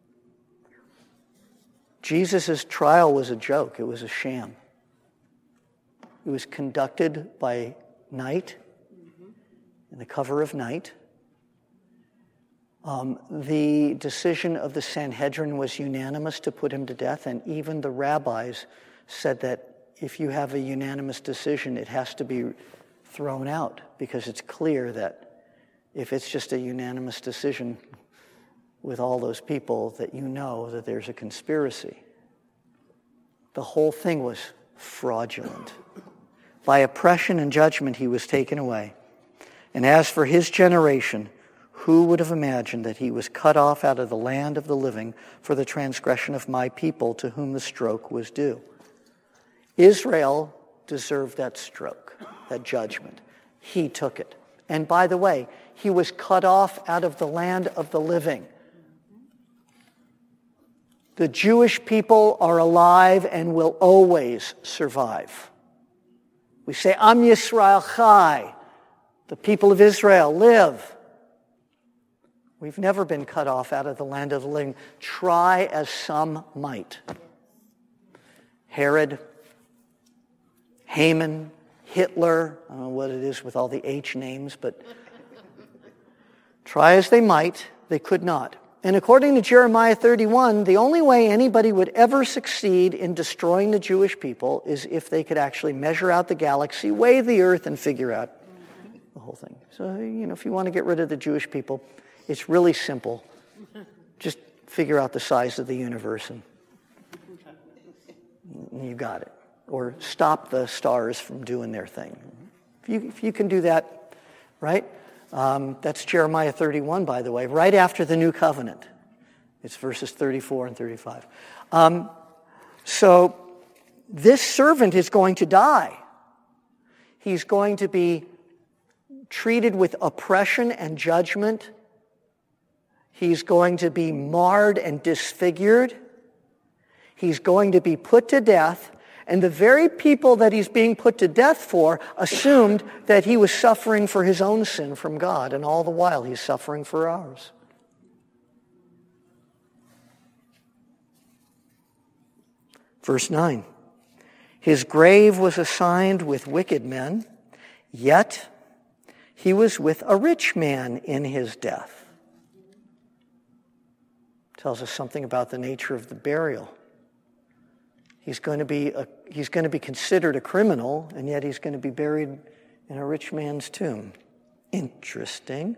Jesus' trial was a joke. It was a sham. It was conducted by night, in the cover of night. Um, the decision of the Sanhedrin was unanimous to put him to death, and even the rabbis said that if you have a unanimous decision, it has to be thrown out, because it's clear that if it's just a unanimous decision with all those people, that you know that there's a conspiracy. The whole thing was fraudulent. By oppression and judgment he was taken away. And as for his generation, who would have imagined that he was cut off out of the land of the living for the transgression of my people to whom the stroke was due? Israel deserved that stroke, that judgment. He took it. And by the way, he was cut off out of the land of the living. The Jewish people are alive and will always survive. We say, Am Yisrael Chai. The people of Israel live. We've never been cut off out of the land of the living. Try as some might. Herod, Haman, Hitler, I don't know what it is with all the H names, but try as they might, they could not. And according to Jeremiah thirty-one, the only way anybody would ever succeed in destroying the Jewish people is if they could actually measure out the galaxy, weigh the earth, and figure out the whole thing. So, you know, if you want to get rid of the Jewish people, it's really simple. Just figure out the size of the universe and you got it. Or stop the stars from doing their thing. If you, if you can do that, right? Um, that's Jeremiah thirty-one, by the way, right after the new covenant. It's verses thirty-four and thirty-five. Um, so this servant is going to die. He's going to be treated with oppression and judgment. He's going to be marred and disfigured. He's going to be put to death. And the very people that he's being put to death for assumed that he was suffering for his own sin from God, and all the while he's suffering for ours. Verse nine. His grave was assigned with wicked men, yet he was with a rich man in his death. Tells us something about the nature of the burial. He's going to be a, he's going to be considered a criminal, and yet he's going to be buried in a rich man's tomb. Interesting.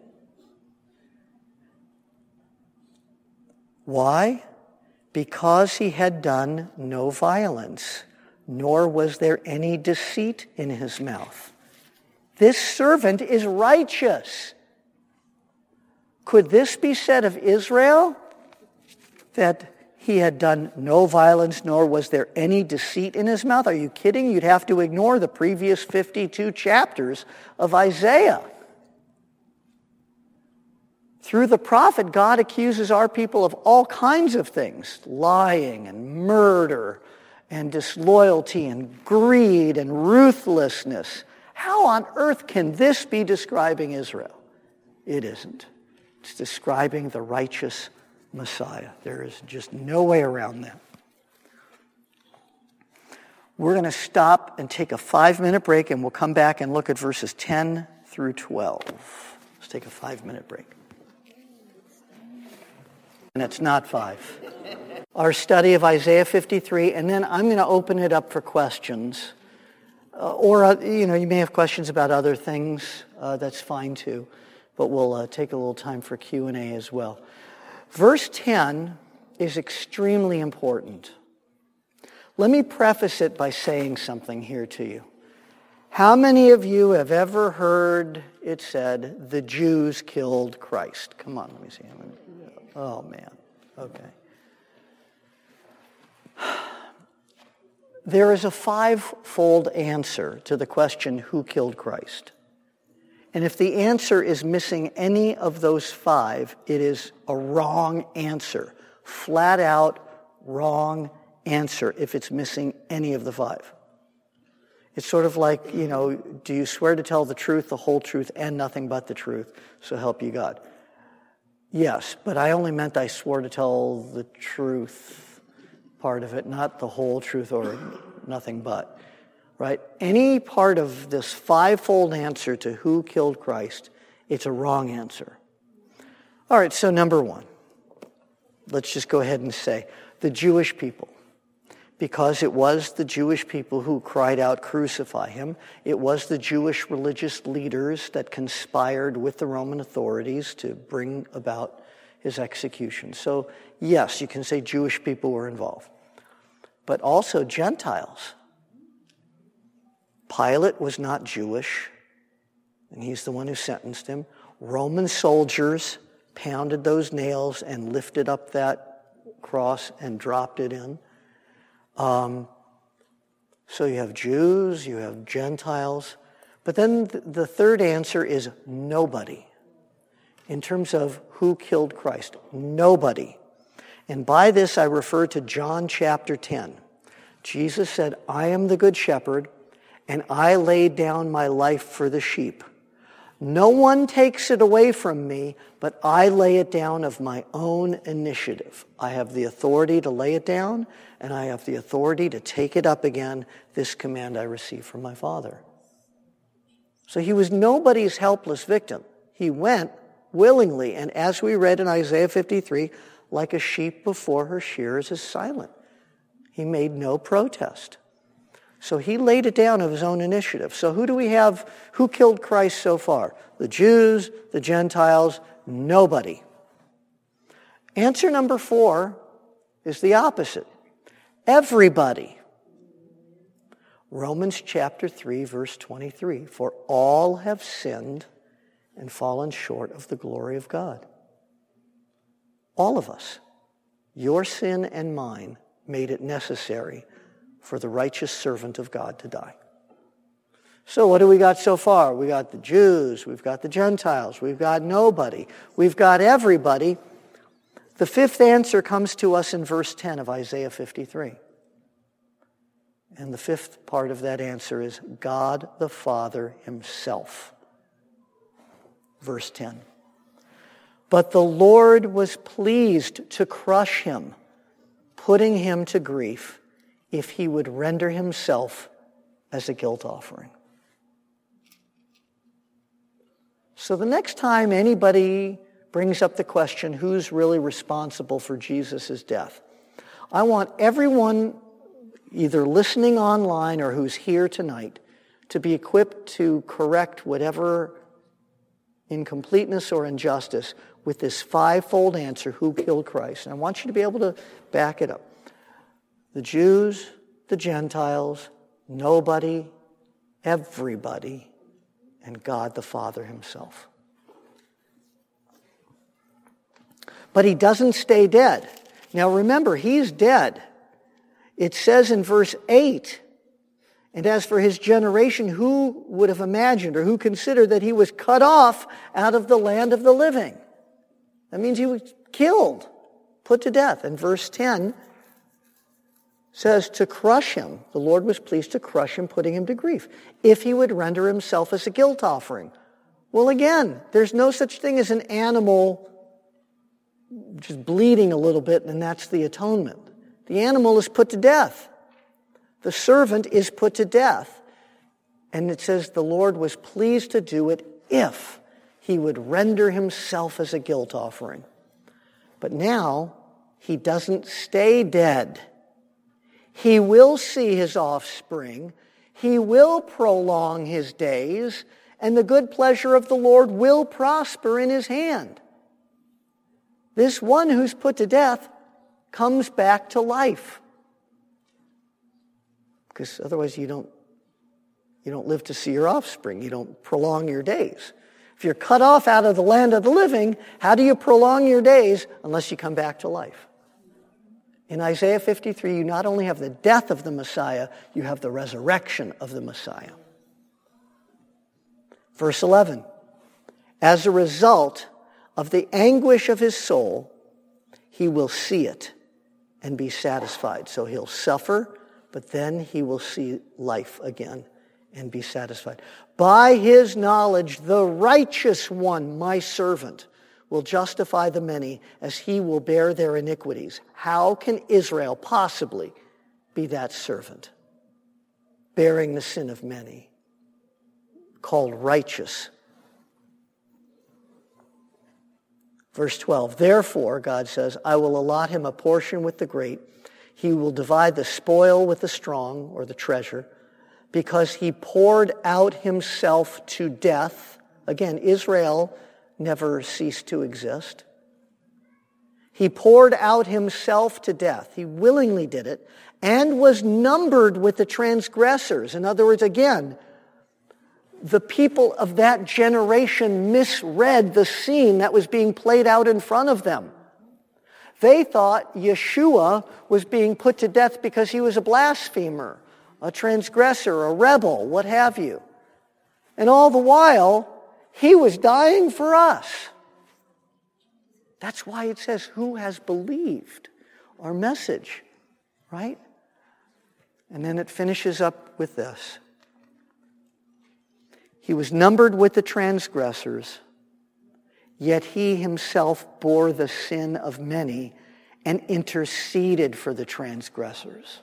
Why? Because he had done no violence, nor was there any deceit in his mouth. This servant is righteous. Could this be said of Israel? That he had done no violence, nor was there any deceit in his mouth? Are you kidding? You'd have to ignore the previous fifty-two chapters of Isaiah. Through the prophet, God accuses our people of all kinds of things: lying and murder and disloyalty and greed and ruthlessness. How on earth can this be describing Israel? It isn't. It's describing the righteous Messiah. There is just no way around that. We're going to stop and take a five-minute break, and we'll come back and look at verses ten through twelve. Let's take a five-minute break. And it's not five. Our study of Isaiah fifty-three, and then I'm going to open it up for questions. Uh, or, uh, you know, you may have questions about other things. Uh, that's fine, too. But we'll uh, take a little time for Q and A as well. Verse ten is extremely important. Let me preface it by saying something here to you. How many of you have ever heard it said, the Jews killed Christ? Come on, let me see. Oh, man. Okay. There is a five-fold answer to the question, who killed Christ? And if the answer is missing any of those five, it is a wrong answer. Flat out wrong answer if it's missing any of the five. It's sort of like, you know, do you swear to tell the truth, the whole truth, and nothing but the truth, so help you God? Yes, but I only meant I swore to tell the truth part of it, not the whole truth or nothing but. Right? Any part of this fivefold answer to who killed Christ, it's a wrong answer. All right, so number one, let's just go ahead and say the Jewish people. Because it was the Jewish people who cried out, crucify him. It was the Jewish religious leaders that conspired with the Roman authorities to bring about his execution. So yes, you can say Jewish people were involved. But also Gentiles. Pilate was not Jewish, and he's the one who sentenced him. Roman soldiers pounded those nails and lifted up that cross and dropped it in. Um, so you have Jews, you have Gentiles. But then th- the third answer is nobody. In terms of who killed Christ, nobody. And by this I refer to John chapter ten. Jesus said, I am the good shepherd, and I lay down my life for the sheep. No one takes it away from me, but I lay it down of my own initiative. I have the authority to lay it down, and I have the authority to take it up again. This command I received from my Father. So he was nobody's helpless victim. He went willingly, and as we read in Isaiah fifty-three, like a sheep before her shearers is silent. He made no protest. So he laid it down of his own initiative. So who do we have? Who killed Christ so far? The Jews, the Gentiles, nobody. Answer number four is the opposite. Everybody. Romans chapter three, verse twenty-three. For all have sinned and fallen short of the glory of God. All of us. Your sin and mine made it necessary for the righteous servant of God to die. So what do we got so far? We got the Jews, we've got the Gentiles, we've got nobody, we've got everybody. The fifth answer comes to us in verse ten of Isaiah fifty-three. And the fifth part of that answer is God the Father himself. Verse ten. But the Lord was pleased to crush him, putting him to grief, if he would render himself as a guilt offering. So the next time anybody brings up the question, who's really responsible for Jesus' death, I want everyone either listening online or who's here tonight to be equipped to correct whatever incompleteness or injustice with this fivefold answer, who killed Christ? And I want you to be able to back it up. The Jews, the Gentiles, nobody, everybody, and God the Father himself. But he doesn't stay dead. Now remember, he's dead. It says in verse eight, and as for his generation, who would have imagined or who considered that he was cut off out of the land of the living? That means he was killed, put to death. And verse ten says to crush him. The Lord was pleased to crush him, putting him to grief, if he would render himself as a guilt offering. Well, again, there's no such thing as an animal just bleeding a little bit, and that's the atonement. The animal is put to death. The servant is put to death. And it says the Lord was pleased to do it if he would render himself as a guilt offering. But now, he doesn't stay dead. He will see his offspring. He will prolong his days, and the good pleasure of the Lord will prosper in his hand. This one who's put to death comes back to life. Because otherwise you don't, you don't live to see your offspring. You don't prolong your days. If you're cut off out of the land of the living, how do you prolong your days unless you come back to life? In Isaiah fifty-three, you not only have the death of the Messiah, you have the resurrection of the Messiah. Verse eleven, as a result of the anguish of his soul, he will see it and be satisfied. So he'll suffer, but then he will see life again and be satisfied. By his knowledge, the righteous one, my servant, will justify the many as he will bear their iniquities. How can Israel possibly be that servant, bearing the sin of many, called righteous? Verse twelve, therefore, God says, I will allot him a portion with the great. He will divide the spoil with the strong, or the treasure, because he poured out himself to death. Again, Israel never ceased to exist. He poured out himself to death. He willingly did it, and was numbered with the transgressors. In other words, again, the people of that generation misread the scene that was being played out in front of them. They thought Yeshua was being put to death because he was a blasphemer, a transgressor, a rebel, what have you. And all the while, he was dying for us. That's why it says, who has believed our message, right? And then it finishes up with this. He was numbered with the transgressors, yet he himself bore the sin of many and interceded for the transgressors.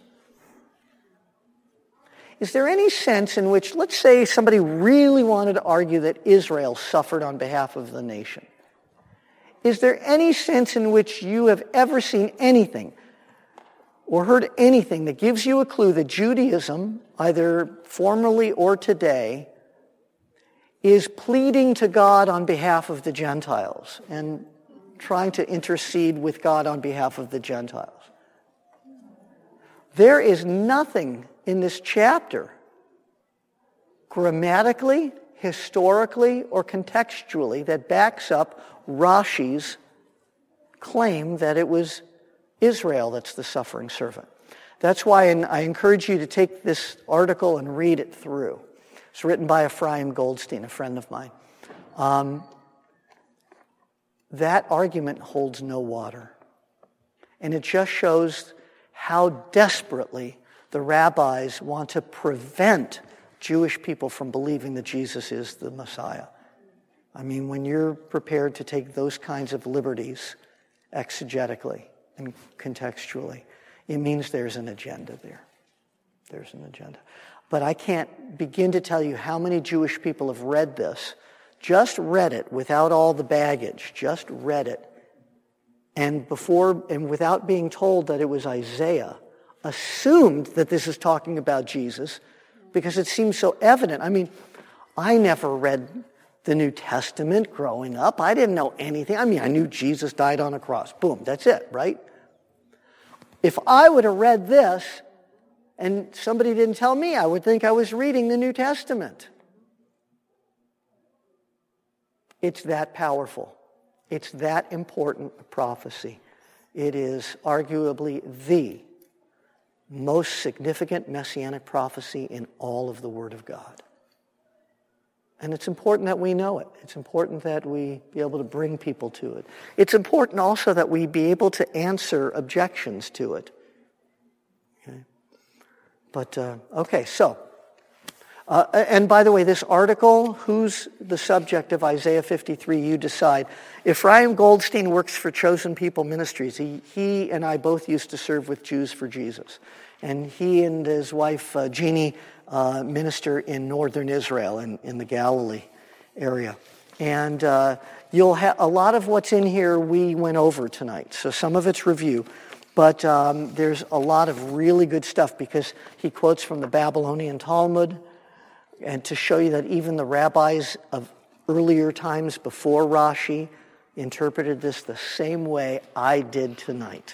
Is there any sense in which, let's say somebody really wanted to argue that Israel suffered on behalf of the nation? Is there any sense in which you have ever seen anything or heard anything that gives you a clue that Judaism, either formerly or today, is pleading to God on behalf of the Gentiles and trying to intercede with God on behalf of the Gentiles? There is nothing in this chapter, grammatically, historically or contextually that backs up Rashi's claim that it was Israel that's the suffering servant. That's why I encourage you to take this article and read it through. It's written by Ephraim Goldstein, a friend of mine. Um, that argument holds no water. And it just shows how desperately the rabbis want to prevent Jewish people from believing that Jesus is the Messiah. I mean, when you're prepared to take those kinds of liberties exegetically and contextually, it means there's an agenda there. There's an agenda. But I can't begin to tell you how many Jewish people have read this, just read it without all the baggage, just read it, and before and without being told that it was Isaiah, assumed that this is talking about Jesus because it seems so evident. I mean, I never read the New Testament growing up. I didn't know anything. I mean, I knew Jesus died on a cross. Boom, that's it, right? If I would have read this and somebody didn't tell me, I would think I was reading the New Testament. It's that powerful. It's that important a prophecy. It is arguably the most significant messianic prophecy in all of the Word of God. And it's important that we know it. It's important that we be able to bring people to it. It's important also that we be able to answer objections to it. Okay? But, uh, okay, so, uh, and by the way, this article, who's the subject of Isaiah fifty-three, you decide. Ephraim Goldstein works for Chosen People Ministries. He, he and I both used to serve with Jews for Jesus. And he and his wife, uh, Jeannie, uh, minister in northern Israel, in, in the Galilee area. And uh, you'll have a lot of what's in here we went over tonight. So some of it's review. But um, there's a lot of really good stuff because he quotes from the Babylonian Talmud, and to show you that even the rabbis of earlier times before Rashi interpreted this the same way I did tonight.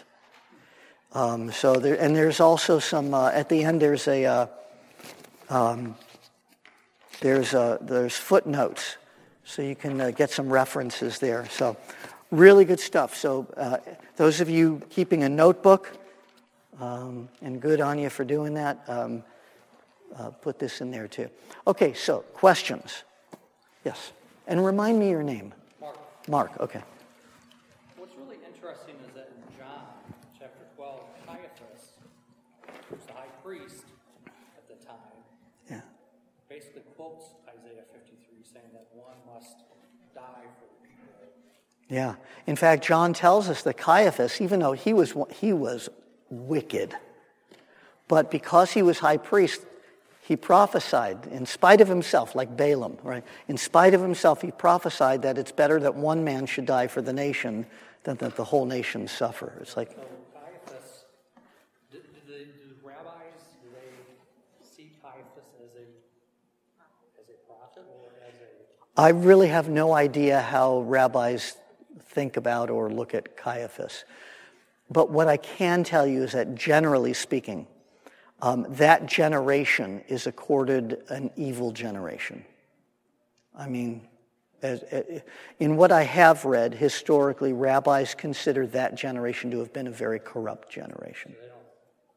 Um, so there, and there's also some uh, at the end. There's a uh, um, there's a, there's footnotes, so you can uh, get some references there. So really good stuff. So uh, those of you keeping a notebook, um, and good on you for doing that. Um, uh, put this in there too. Okay. So questions? Yes. And remind me your name. Mark. Mark. Okay. What's really interesting is that in John chapter twelve, Caiaphas, who's the high priest at the time, Yeah. basically quotes Isaiah fifty-three, saying that one must die for the people. Yeah. In fact, John tells us that Caiaphas, even though he was he was wicked, but because he was high priest, he prophesied in spite of himself, like Balaam, right? In spite of himself, he prophesied that it's better that one man should die for the nation than that the whole nation suffer. It's like, So Caiaphas, do, do, the, do the rabbis, do they see Caiaphas as a as a prophet or as a? I really have no idea how rabbis think about or look at Caiaphas. But what I can tell you is that generally speaking, Um, that generation is accorded an evil generation. I mean, as, as, in what I have read, historically, rabbis consider that generation to have been a very corrupt generation. They don't,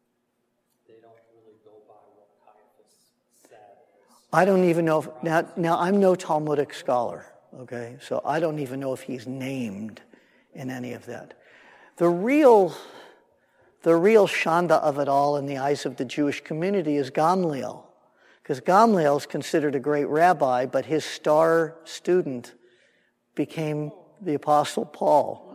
they don't really go by what Caiaphas said. I don't even know if, now, now I'm no Talmudic scholar, okay? So I don't even know if he's named in any of that. The real... The real shanda of it all in the eyes of the Jewish community is Gamliel. Because Gamliel is considered a great rabbi, but his star student became the Apostle Paul.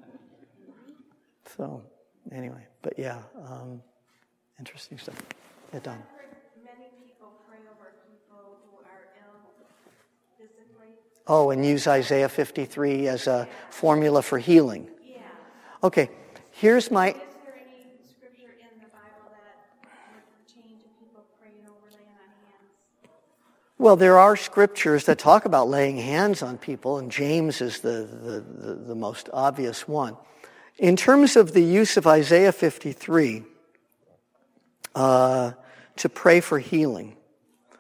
So, anyway, but yeah, um, interesting stuff. Yeah, Don. I've heard many people pray over people who are ill physically. Oh, and use Isaiah fifty-three as a formula for healing. Yeah. Okay, here's my... Is there any scripture in the Bible that would pertain to people praying over laying on hands? Well, there are scriptures that talk about laying hands on people, and James is the, the, the, the most obvious one. In terms of the use of Isaiah fifty-three uh, to pray for healing,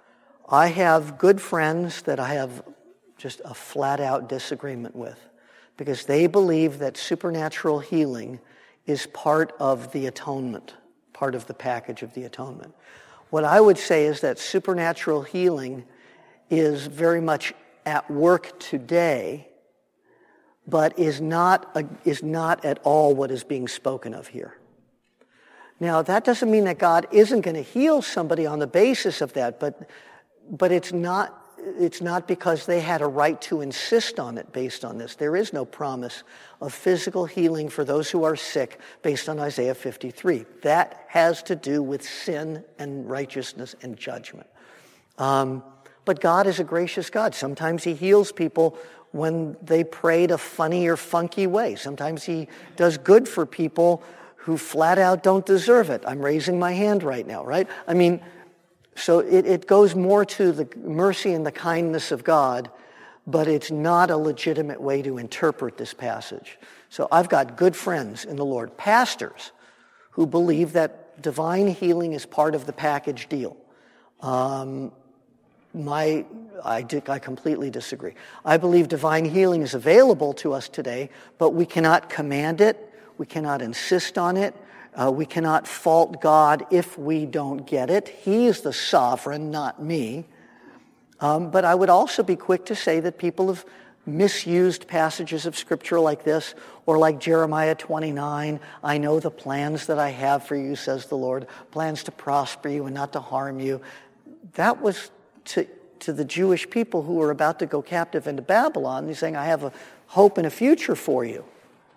I have good friends that I have just a flat-out disagreement with because they believe that supernatural healing is part of the atonement, part of the package of the atonement. What I would say is that supernatural healing is very much at work today, but is not a, is not at all what is being spoken of here. Now, that doesn't mean that God isn't going to heal somebody on the basis of that, but but it's not it's not because they had a right to insist on it based on this. There is no promise of physical healing for those who are sick based on Isaiah fifty-three. That has to do with sin and righteousness and judgment. Um, but God is a gracious God. Sometimes he heals people when they prayed a funny or funky way. Sometimes he does good for people who flat out don't deserve it. I'm raising my hand right now, right? I mean, so it, it goes more to the mercy and the kindness of God, but it's not a legitimate way to interpret this passage. So I've got good friends in the Lord, pastors, who believe that divine healing is part of the package deal. Um, my, I, did, I completely disagree. I believe divine healing is available to us today, but we cannot command it. We cannot insist on it. Uh, we cannot fault God if we don't get it. He is the sovereign, not me. Um, but I would also be quick to say that people have misused passages of Scripture like this, or like Jeremiah twenty-nine, I know the plans that I have for you, says the Lord, plans to prosper you and not to harm you. That was to, to the Jewish people who were about to go captive into Babylon. He's saying, I have a hope and a future for you.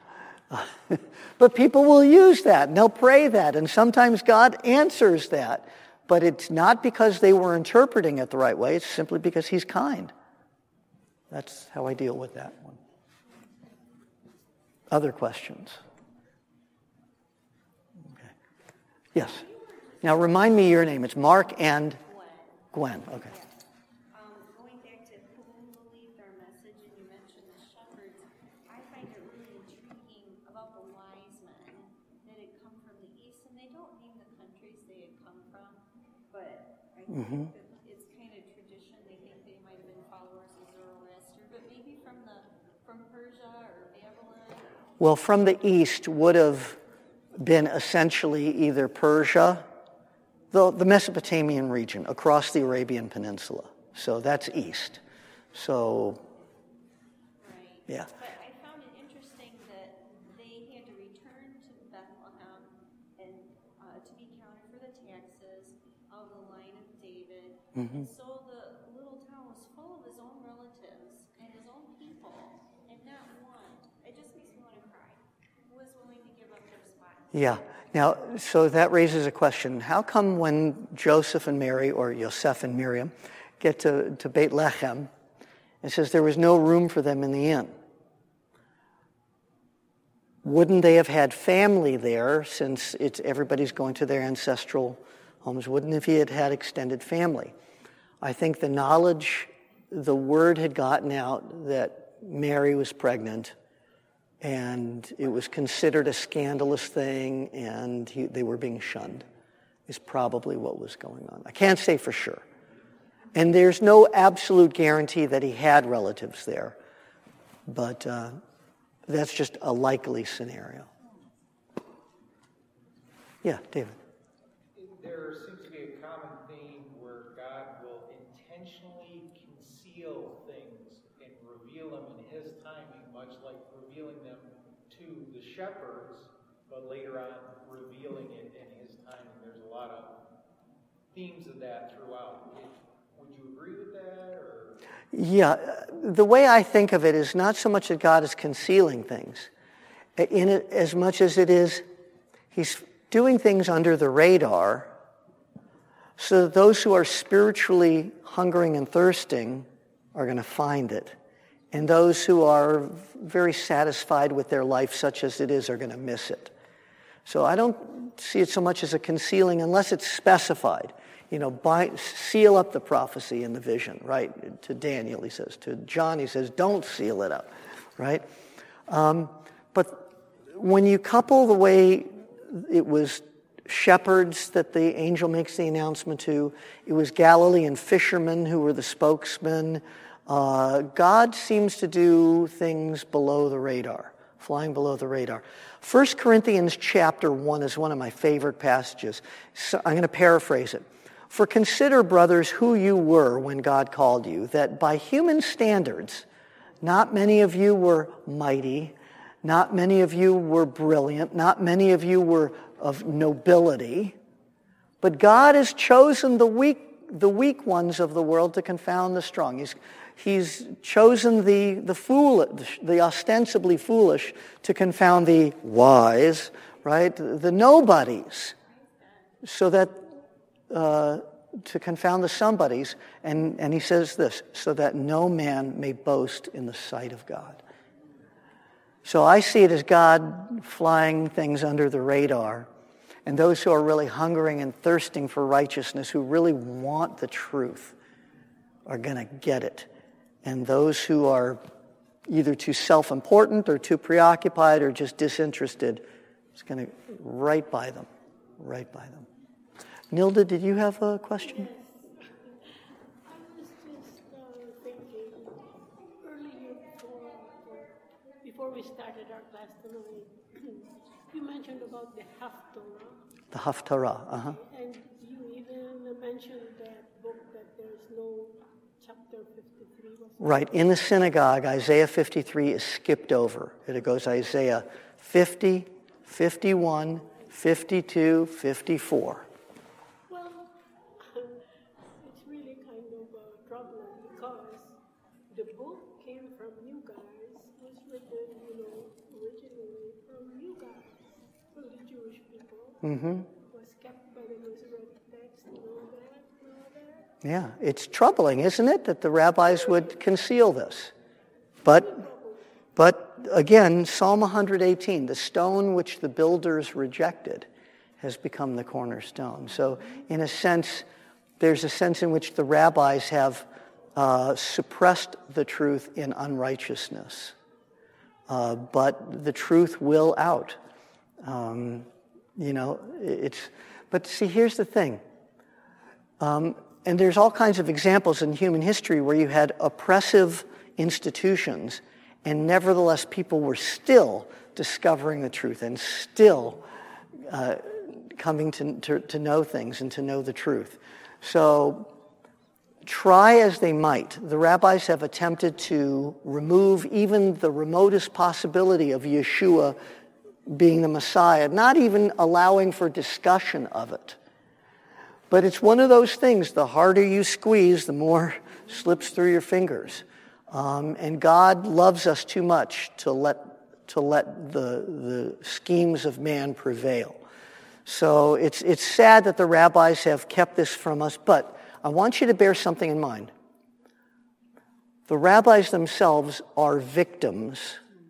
But people will use that, and they'll pray that, and sometimes God answers that. But it's not because they were interpreting it the right way. It's simply because he's kind. That's how I deal with that one. Other questions? Okay. Yes. Now remind me your name. It's Mark and Gwen. Gwen. Okay. Um, going back to who believed our message, and you mentioned the shepherds, I find it really intriguing about the wise men that had come from the east, and they don't name the countries they had come from, but I think Mm-hmm. that it's kind of tradition. They think they might have been followers of Zoroaster, but maybe from the from Persia or Babylon. Well, from the east would have been essentially either Persia, the, the Mesopotamian region, across the Arabian Peninsula. So that's east. So, Right. yeah. But I found it interesting that they had to return to Bethlehem and uh, to be counted for the taxes of the line of David. Mm-hmm. And so the little town was full of his own relatives and his own people, and not one. It just makes me want to cry. Who was willing to give up their spot? Yeah. Now, so that raises a question. How come when Joseph and Mary, or Yosef and Miriam, get to, to Beit Lechem, it says there was no room for them in the inn? Wouldn't they have had family there, since it's everybody's going to their ancestral homes? Wouldn't if he had had extended family? I think the knowledge, the word had gotten out that Mary was pregnant, and it was considered a scandalous thing, and he, they were being shunned, is probably what was going on. I can't say for sure. And there's no absolute guarantee that he had relatives there, but uh, that's just a likely scenario. Yeah, David. There seems to be a common theme where God will intentionally conceal things and reveal them in his timing, much like revealing them to the shepherds, but later on revealing it in his timing. There's a lot of themes of that throughout. Would you agree with that? Or? Yeah, the way I think of it is not so much that God is concealing things, in it as much as it is he's doing things under the radar so that those who are spiritually hungering and thirsting are going to find it. And those who are very satisfied with their life, such as it is, are going to miss it. So I don't see it so much as a concealing unless it's specified. You know, by, seal up the prophecy in the vision, right? To Daniel, he says. To John, he says, don't seal it up, right? Um, but when you couple the way it was shepherds that the angel makes the announcement to. It was Galilean fishermen who were the spokesmen. Uh, God seems to do things below the radar, flying below the radar. First Corinthians chapter one is one of my favorite passages. So I'm going to paraphrase it. For consider, brothers, who you were when God called you, that by human standards, not many of you were mighty, not many of you were brilliant, not many of you were of nobility, but God has chosen the weak, the weak ones of the world to confound the strong. He's, he's chosen the, the foolish, the ostensibly foolish to confound the wise, right? The nobodies, so that uh, to confound the somebodies. And, and he says this, so that no man may boast in the sight of God. So I see it as God flying things under the radar. And those who are really hungering and thirsting for righteousness, who really want the truth, are going to get it. And those who are either too self-important or too preoccupied or just disinterested, it's going to right by them, right by them. Nilda, did you have a question? Yes. I was just uh, thinking earlier before, before we started our class tonight, you mentioned about the Haftorah. The Haftarah, uh-huh. And you even mentioned that book that there's no chapter fifty-three. Right. In the synagogue, Isaiah fifty-three is skipped over. It goes Isaiah fifty, fifty-one, fifty-two, fifty-four. Well, it's really kind of uh, troubling because the book came from you guys, was written, you know, originally from you guys, from the Jewish people. Mm-hmm. Was kept by the Masoretic text and all that, and all that. Yeah, it's troubling, isn't it, that the rabbis would conceal this? But, but again, Psalm one eighteen, the stone which the builders rejected has become the cornerstone. So in a sense, there's a sense in which the rabbis have uh, suppressed the truth in unrighteousness. Uh, but the truth will out. Um, you know, it's, but see, here's the thing. Um, and there's all kinds of examples in human history where you had oppressive institutions, and nevertheless people were still discovering the truth and still uh, coming to, to, to know things and to know the truth. So try as they might, the rabbis have attempted to remove even the remotest possibility of Yeshua being the Messiah, not even allowing for discussion of it. But it's one of those things, the harder you squeeze, the more slips through your fingers. Um, and God loves us too much to let to let the, the schemes of man prevail. So it's it's sad that the rabbis have kept this from us, but I want you to bear something in mind. The rabbis themselves are victims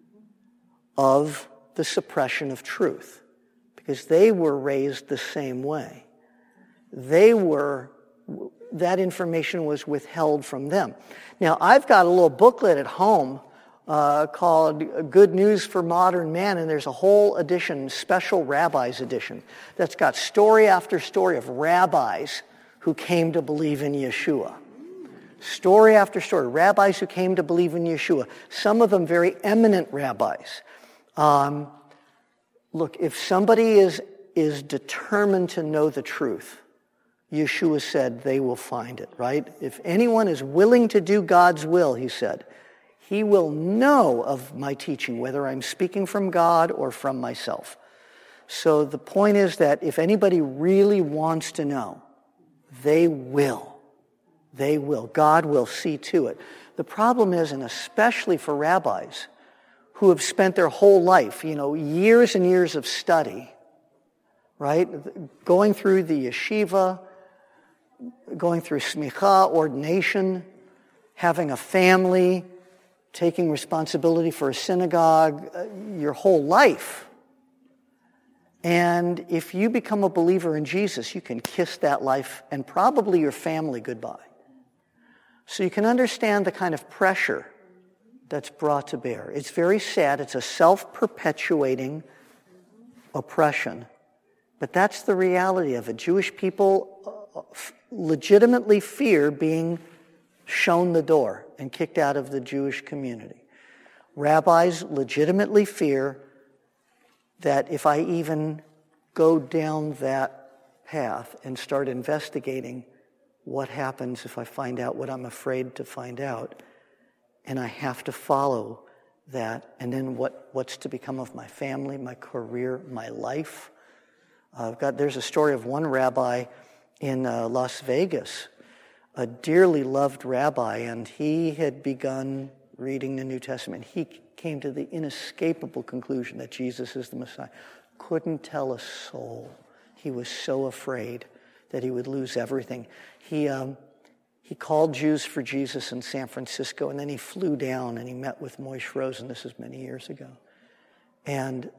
of the suppression of truth because they were raised the same way. They were, that information was withheld from them. Now, I've got a little booklet at home uh, called Good News for Modern Man, and there's a whole edition, special rabbis edition, that's got story after story of rabbis who came to believe in Yeshua. Story after story, rabbis who came to believe in Yeshua. Some of them very eminent rabbis. Um, look, if somebody is, is determined to know the truth, Yeshua said they will find it, right? If anyone is willing to do God's will, he said, he will know of my teaching, whether I'm speaking from God or from myself. So the point is that if anybody really wants to know, they will. They will. God will see to it. The problem is, and especially for rabbis who have spent their whole life, you know, years and years of study, right? Going through the yeshiva, going through smicha, ordination, having a family, taking responsibility for a synagogue, uh, your whole life. And if you become a believer in Jesus, you can kiss that life and probably your family goodbye. So you can understand the kind of pressure that's brought to bear. It's very sad. It's a self-perpetuating oppression. But that's the reality of it. Jewish people uh, legitimately fear being shown the door and kicked out of the Jewish community. Rabbis legitimately fear that if I even go down that path and start investigating what happens if I find out what I'm afraid to find out, and I have to follow that, and then what, what's to become of my family, my career, my life. Uh, I've got, there's a story of one rabbi in uh, Las Vegas, a dearly loved rabbi, and he had begun reading the New Testament. He came to the inescapable conclusion that Jesus is the Messiah. Couldn't tell a soul. He was so afraid that he would lose everything. He um, he called Jews for Jesus in San Francisco, and then he flew down and he met with Moshe Rosen. This is many years ago. And,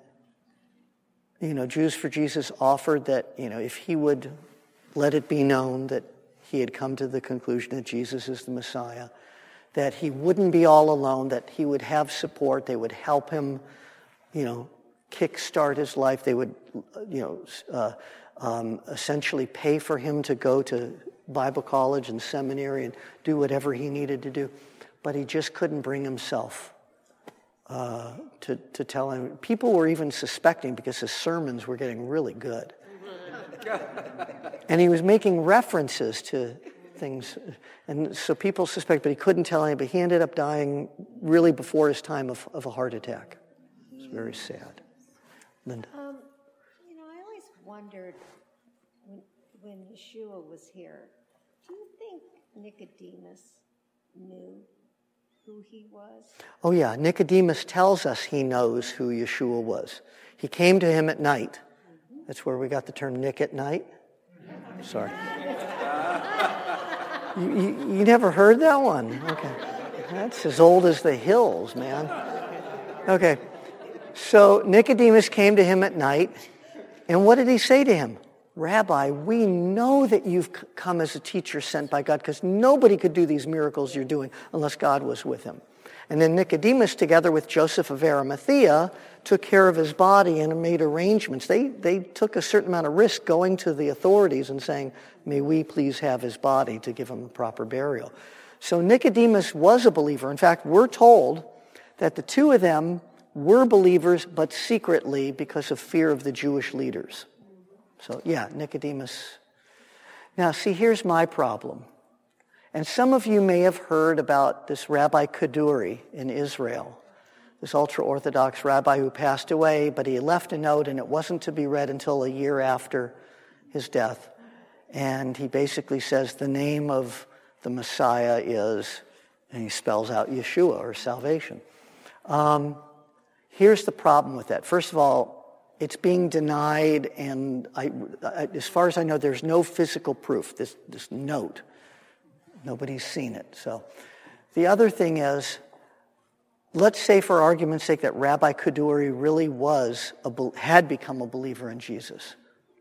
you know, Jews for Jesus offered that, you know, if he would let it be known that he had come to the conclusion that Jesus is the Messiah, that he wouldn't be all alone, that he would have support, they would help him, you know, kickstart his life. They would, you know, uh, um, essentially pay for him to go to Bible college and seminary and do whatever he needed to do. But he just couldn't bring himself uh, to, to tell him. People were even suspecting because his sermons were getting really good. And he was making references to things. And so people suspect, but he couldn't tell anybody. He ended up dying really before his time of, of a heart attack. It's very sad. Linda. Um, you know, I always wondered when, when Yeshua was here, do you think Nicodemus knew who he was? Oh yeah, Nicodemus tells us he knows who Yeshua was. He came to him at night. That's where we got the term Nick at night. Sorry. you, you, you never heard that one? Okay. That's as old as the hills, man. Okay. So Nicodemus came to him at night, and what did he say to him? Rabbi, we know that you've come as a teacher sent by God, because nobody could do these miracles you're doing unless God was with him. And then Nicodemus, together with Joseph of Arimathea, took care of his body and made arrangements. They, they took a certain amount of risk going to the authorities and saying, may we please have his body to give him a proper burial. So Nicodemus was a believer. In fact, we're told that the two of them were believers, but secretly because of fear of the Jewish leaders. So, yeah, Nicodemus. Now, see, here's my problem. And some of you may have heard about this Rabbi Kaduri in Israel, this ultra-Orthodox rabbi who passed away, but he left a note, and it wasn't to be read until a year after his death. And he basically says the name of the Messiah is, and he spells out Yeshua, or salvation. Um, here's the problem with that. First of all, it's being denied, and I, I, as far as I know, there's no physical proof, this, this note. Nobody's seen it. So the other thing is, let's say for argument's sake that Rabbi Kaduri really was, a, had become a believer in Jesus.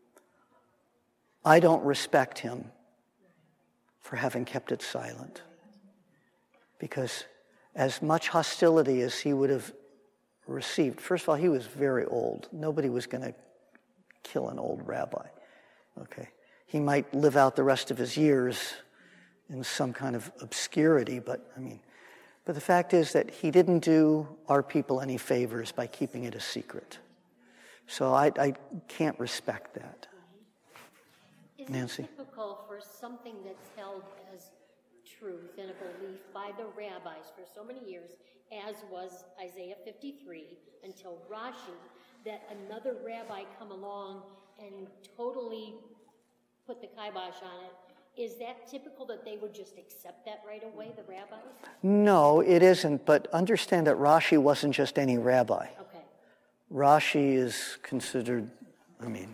I don't respect him for having kept it silent. Because as much hostility as he would have received, first of all, he was very old. Nobody was going to kill an old rabbi. Okay. He might live out the rest of his years in some kind of obscurity, but I mean, but the fact is that he didn't do our people any favors by keeping it a secret. So I, I can't respect that. Is Nancy? it typical for something that's held as truth and a belief by the rabbis for so many years, as was Isaiah fifty-three, until Rashi, that another rabbi come along and totally put the kibosh on it? Is that typical that they would just accept that right away, the rabbis? No, it isn't, but understand that Rashi wasn't just any rabbi. Okay. Rashi is considered, I mean,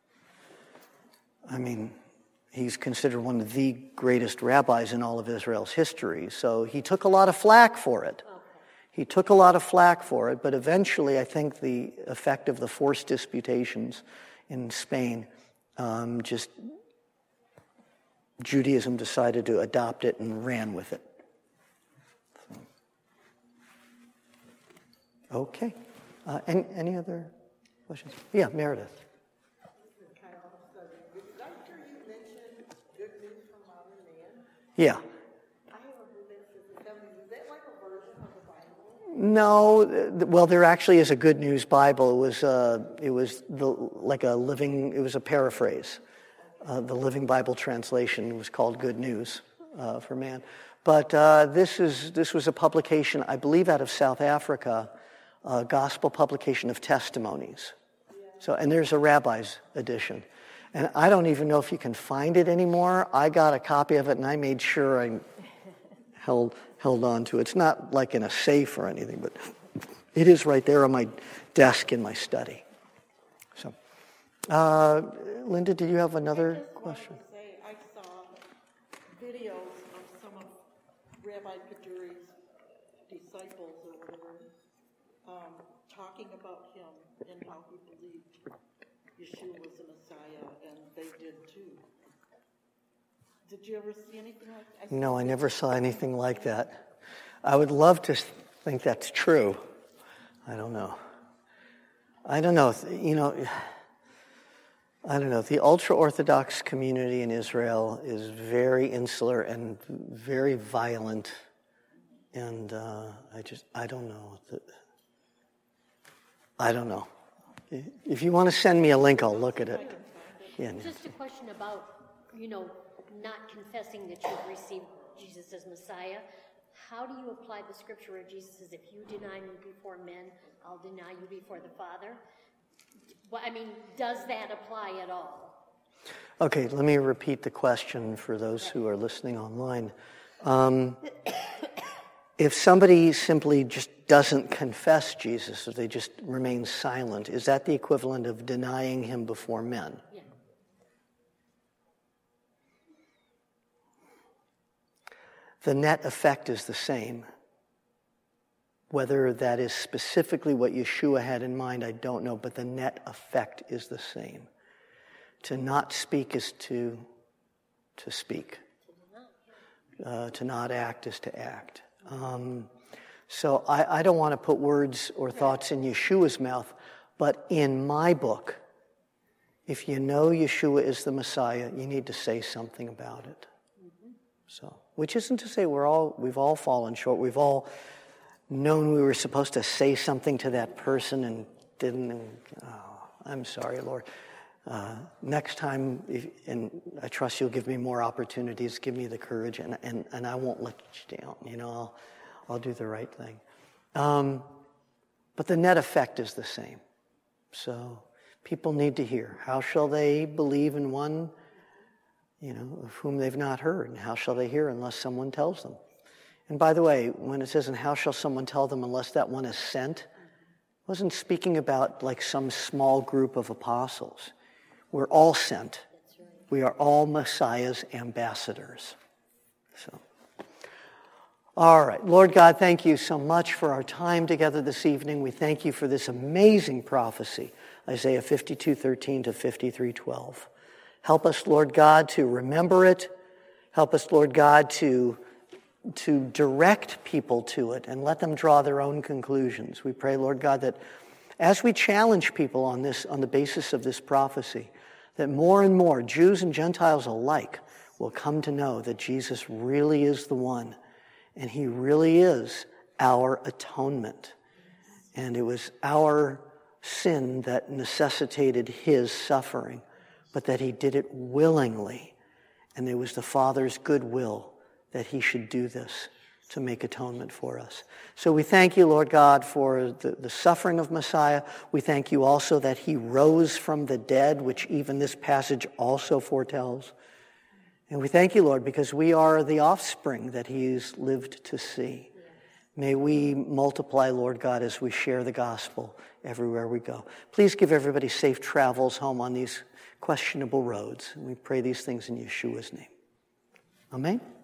I mean, he's considered one of the greatest rabbis in all of Israel's history, so he took a lot of flack for it. Okay. He took a lot of flack for it, but eventually I think the effect of the forced disputations in Spain um, just... Judaism decided to adopt it and ran with it. So. Okay. Uh, any, any other questions? Yeah, Meredith. Yeah. I haven't heard that since the seventies. Is that like a version of the Bible? No, th- well, there actually is a Good News Bible. It was, uh, it was the, like a living, it was a paraphrase. Uh, the Living Bible translation was called Good News uh, for Man. But uh, this is this was a publication, I believe, out of South Africa, a gospel publication of testimonies. So, and there's a rabbi's edition. And I don't even know if you can find it anymore. I got a copy of it, and I made sure I held held on to it. It's not like in a safe or anything, but it is right there on my desk in my study. So, uh, Linda, do you have another question? I say I saw videos of some of Rabbi Kaduri's disciples or whatever um, talking about him and how he believed Yeshua was the Messiah, and they did too. Did you ever see anything like that? I No, I never saw anything like that. I would love to think that's true. I don't know. I don't know. You know, I don't know. The ultra-Orthodox community in Israel is very insular and very violent. And uh, I just, I don't know. I don't know. If you want to send me a link, I'll look at it. Yeah. Just a question about, you know, not confessing that you've received Jesus as Messiah. How do you apply the scripture where Jesus says, if you deny me before men, I'll deny you before the Father? Well, I mean, does that apply at all? Okay, let me repeat the question for those who are listening online. Um, if somebody simply just doesn't confess Jesus, or they just remain silent, is that the equivalent of denying him before men? Yeah. The net effect is the same. Whether that is specifically what Yeshua had in mind, I don't know, but the net effect is the same. To not speak is to, to speak. Uh, to not act is to act. Um, so I, I don't want to put words or thoughts in Yeshua's mouth, but in my book, if you know Yeshua is the Messiah, you need to say something about it. Mm-hmm. So, which isn't to say we're all we've all fallen short. We've all known we were supposed to say something to that person and didn't. And, oh, I'm sorry, Lord. Uh, next time, if, and I trust you'll give me more opportunities, give me the courage, and and, and I won't let you down. You know, I'll, I'll do the right thing. Um, but the net effect is the same. So people need to hear. How shall they believe in one, you know, of whom they've not heard? And how shall they hear unless someone tells them? And by the way, when it says, and how shall someone tell them unless that one is sent, it wasn't speaking about like some small group of apostles. We're all sent. We are all Messiah's ambassadors. So, all right. Lord God, thank you so much for our time together this evening. We thank you for this amazing prophecy, Isaiah fifty-two thirteen to fifty-three twelve. Help us, Lord God, to remember it. Help us, Lord God, to, to direct people to it and let them draw their own conclusions. We pray, Lord God, that as we challenge people on this, on the basis of this prophecy, that more and more Jews and Gentiles alike will come to know that Jesus really is the one, and he really is our atonement. And it was our sin that necessitated his suffering, but that he did it willingly, and it was the Father's good will that he should do this to make atonement for us. So we thank you, Lord God, for the, the suffering of Messiah. We thank you also that he rose from the dead, which even this passage also foretells. And we thank you, Lord, because we are the offspring that he's lived to see. May we multiply, Lord God, as we share the gospel everywhere we go. Please give everybody safe travels home on these questionable roads. And we pray these things in Yeshua's name. Amen.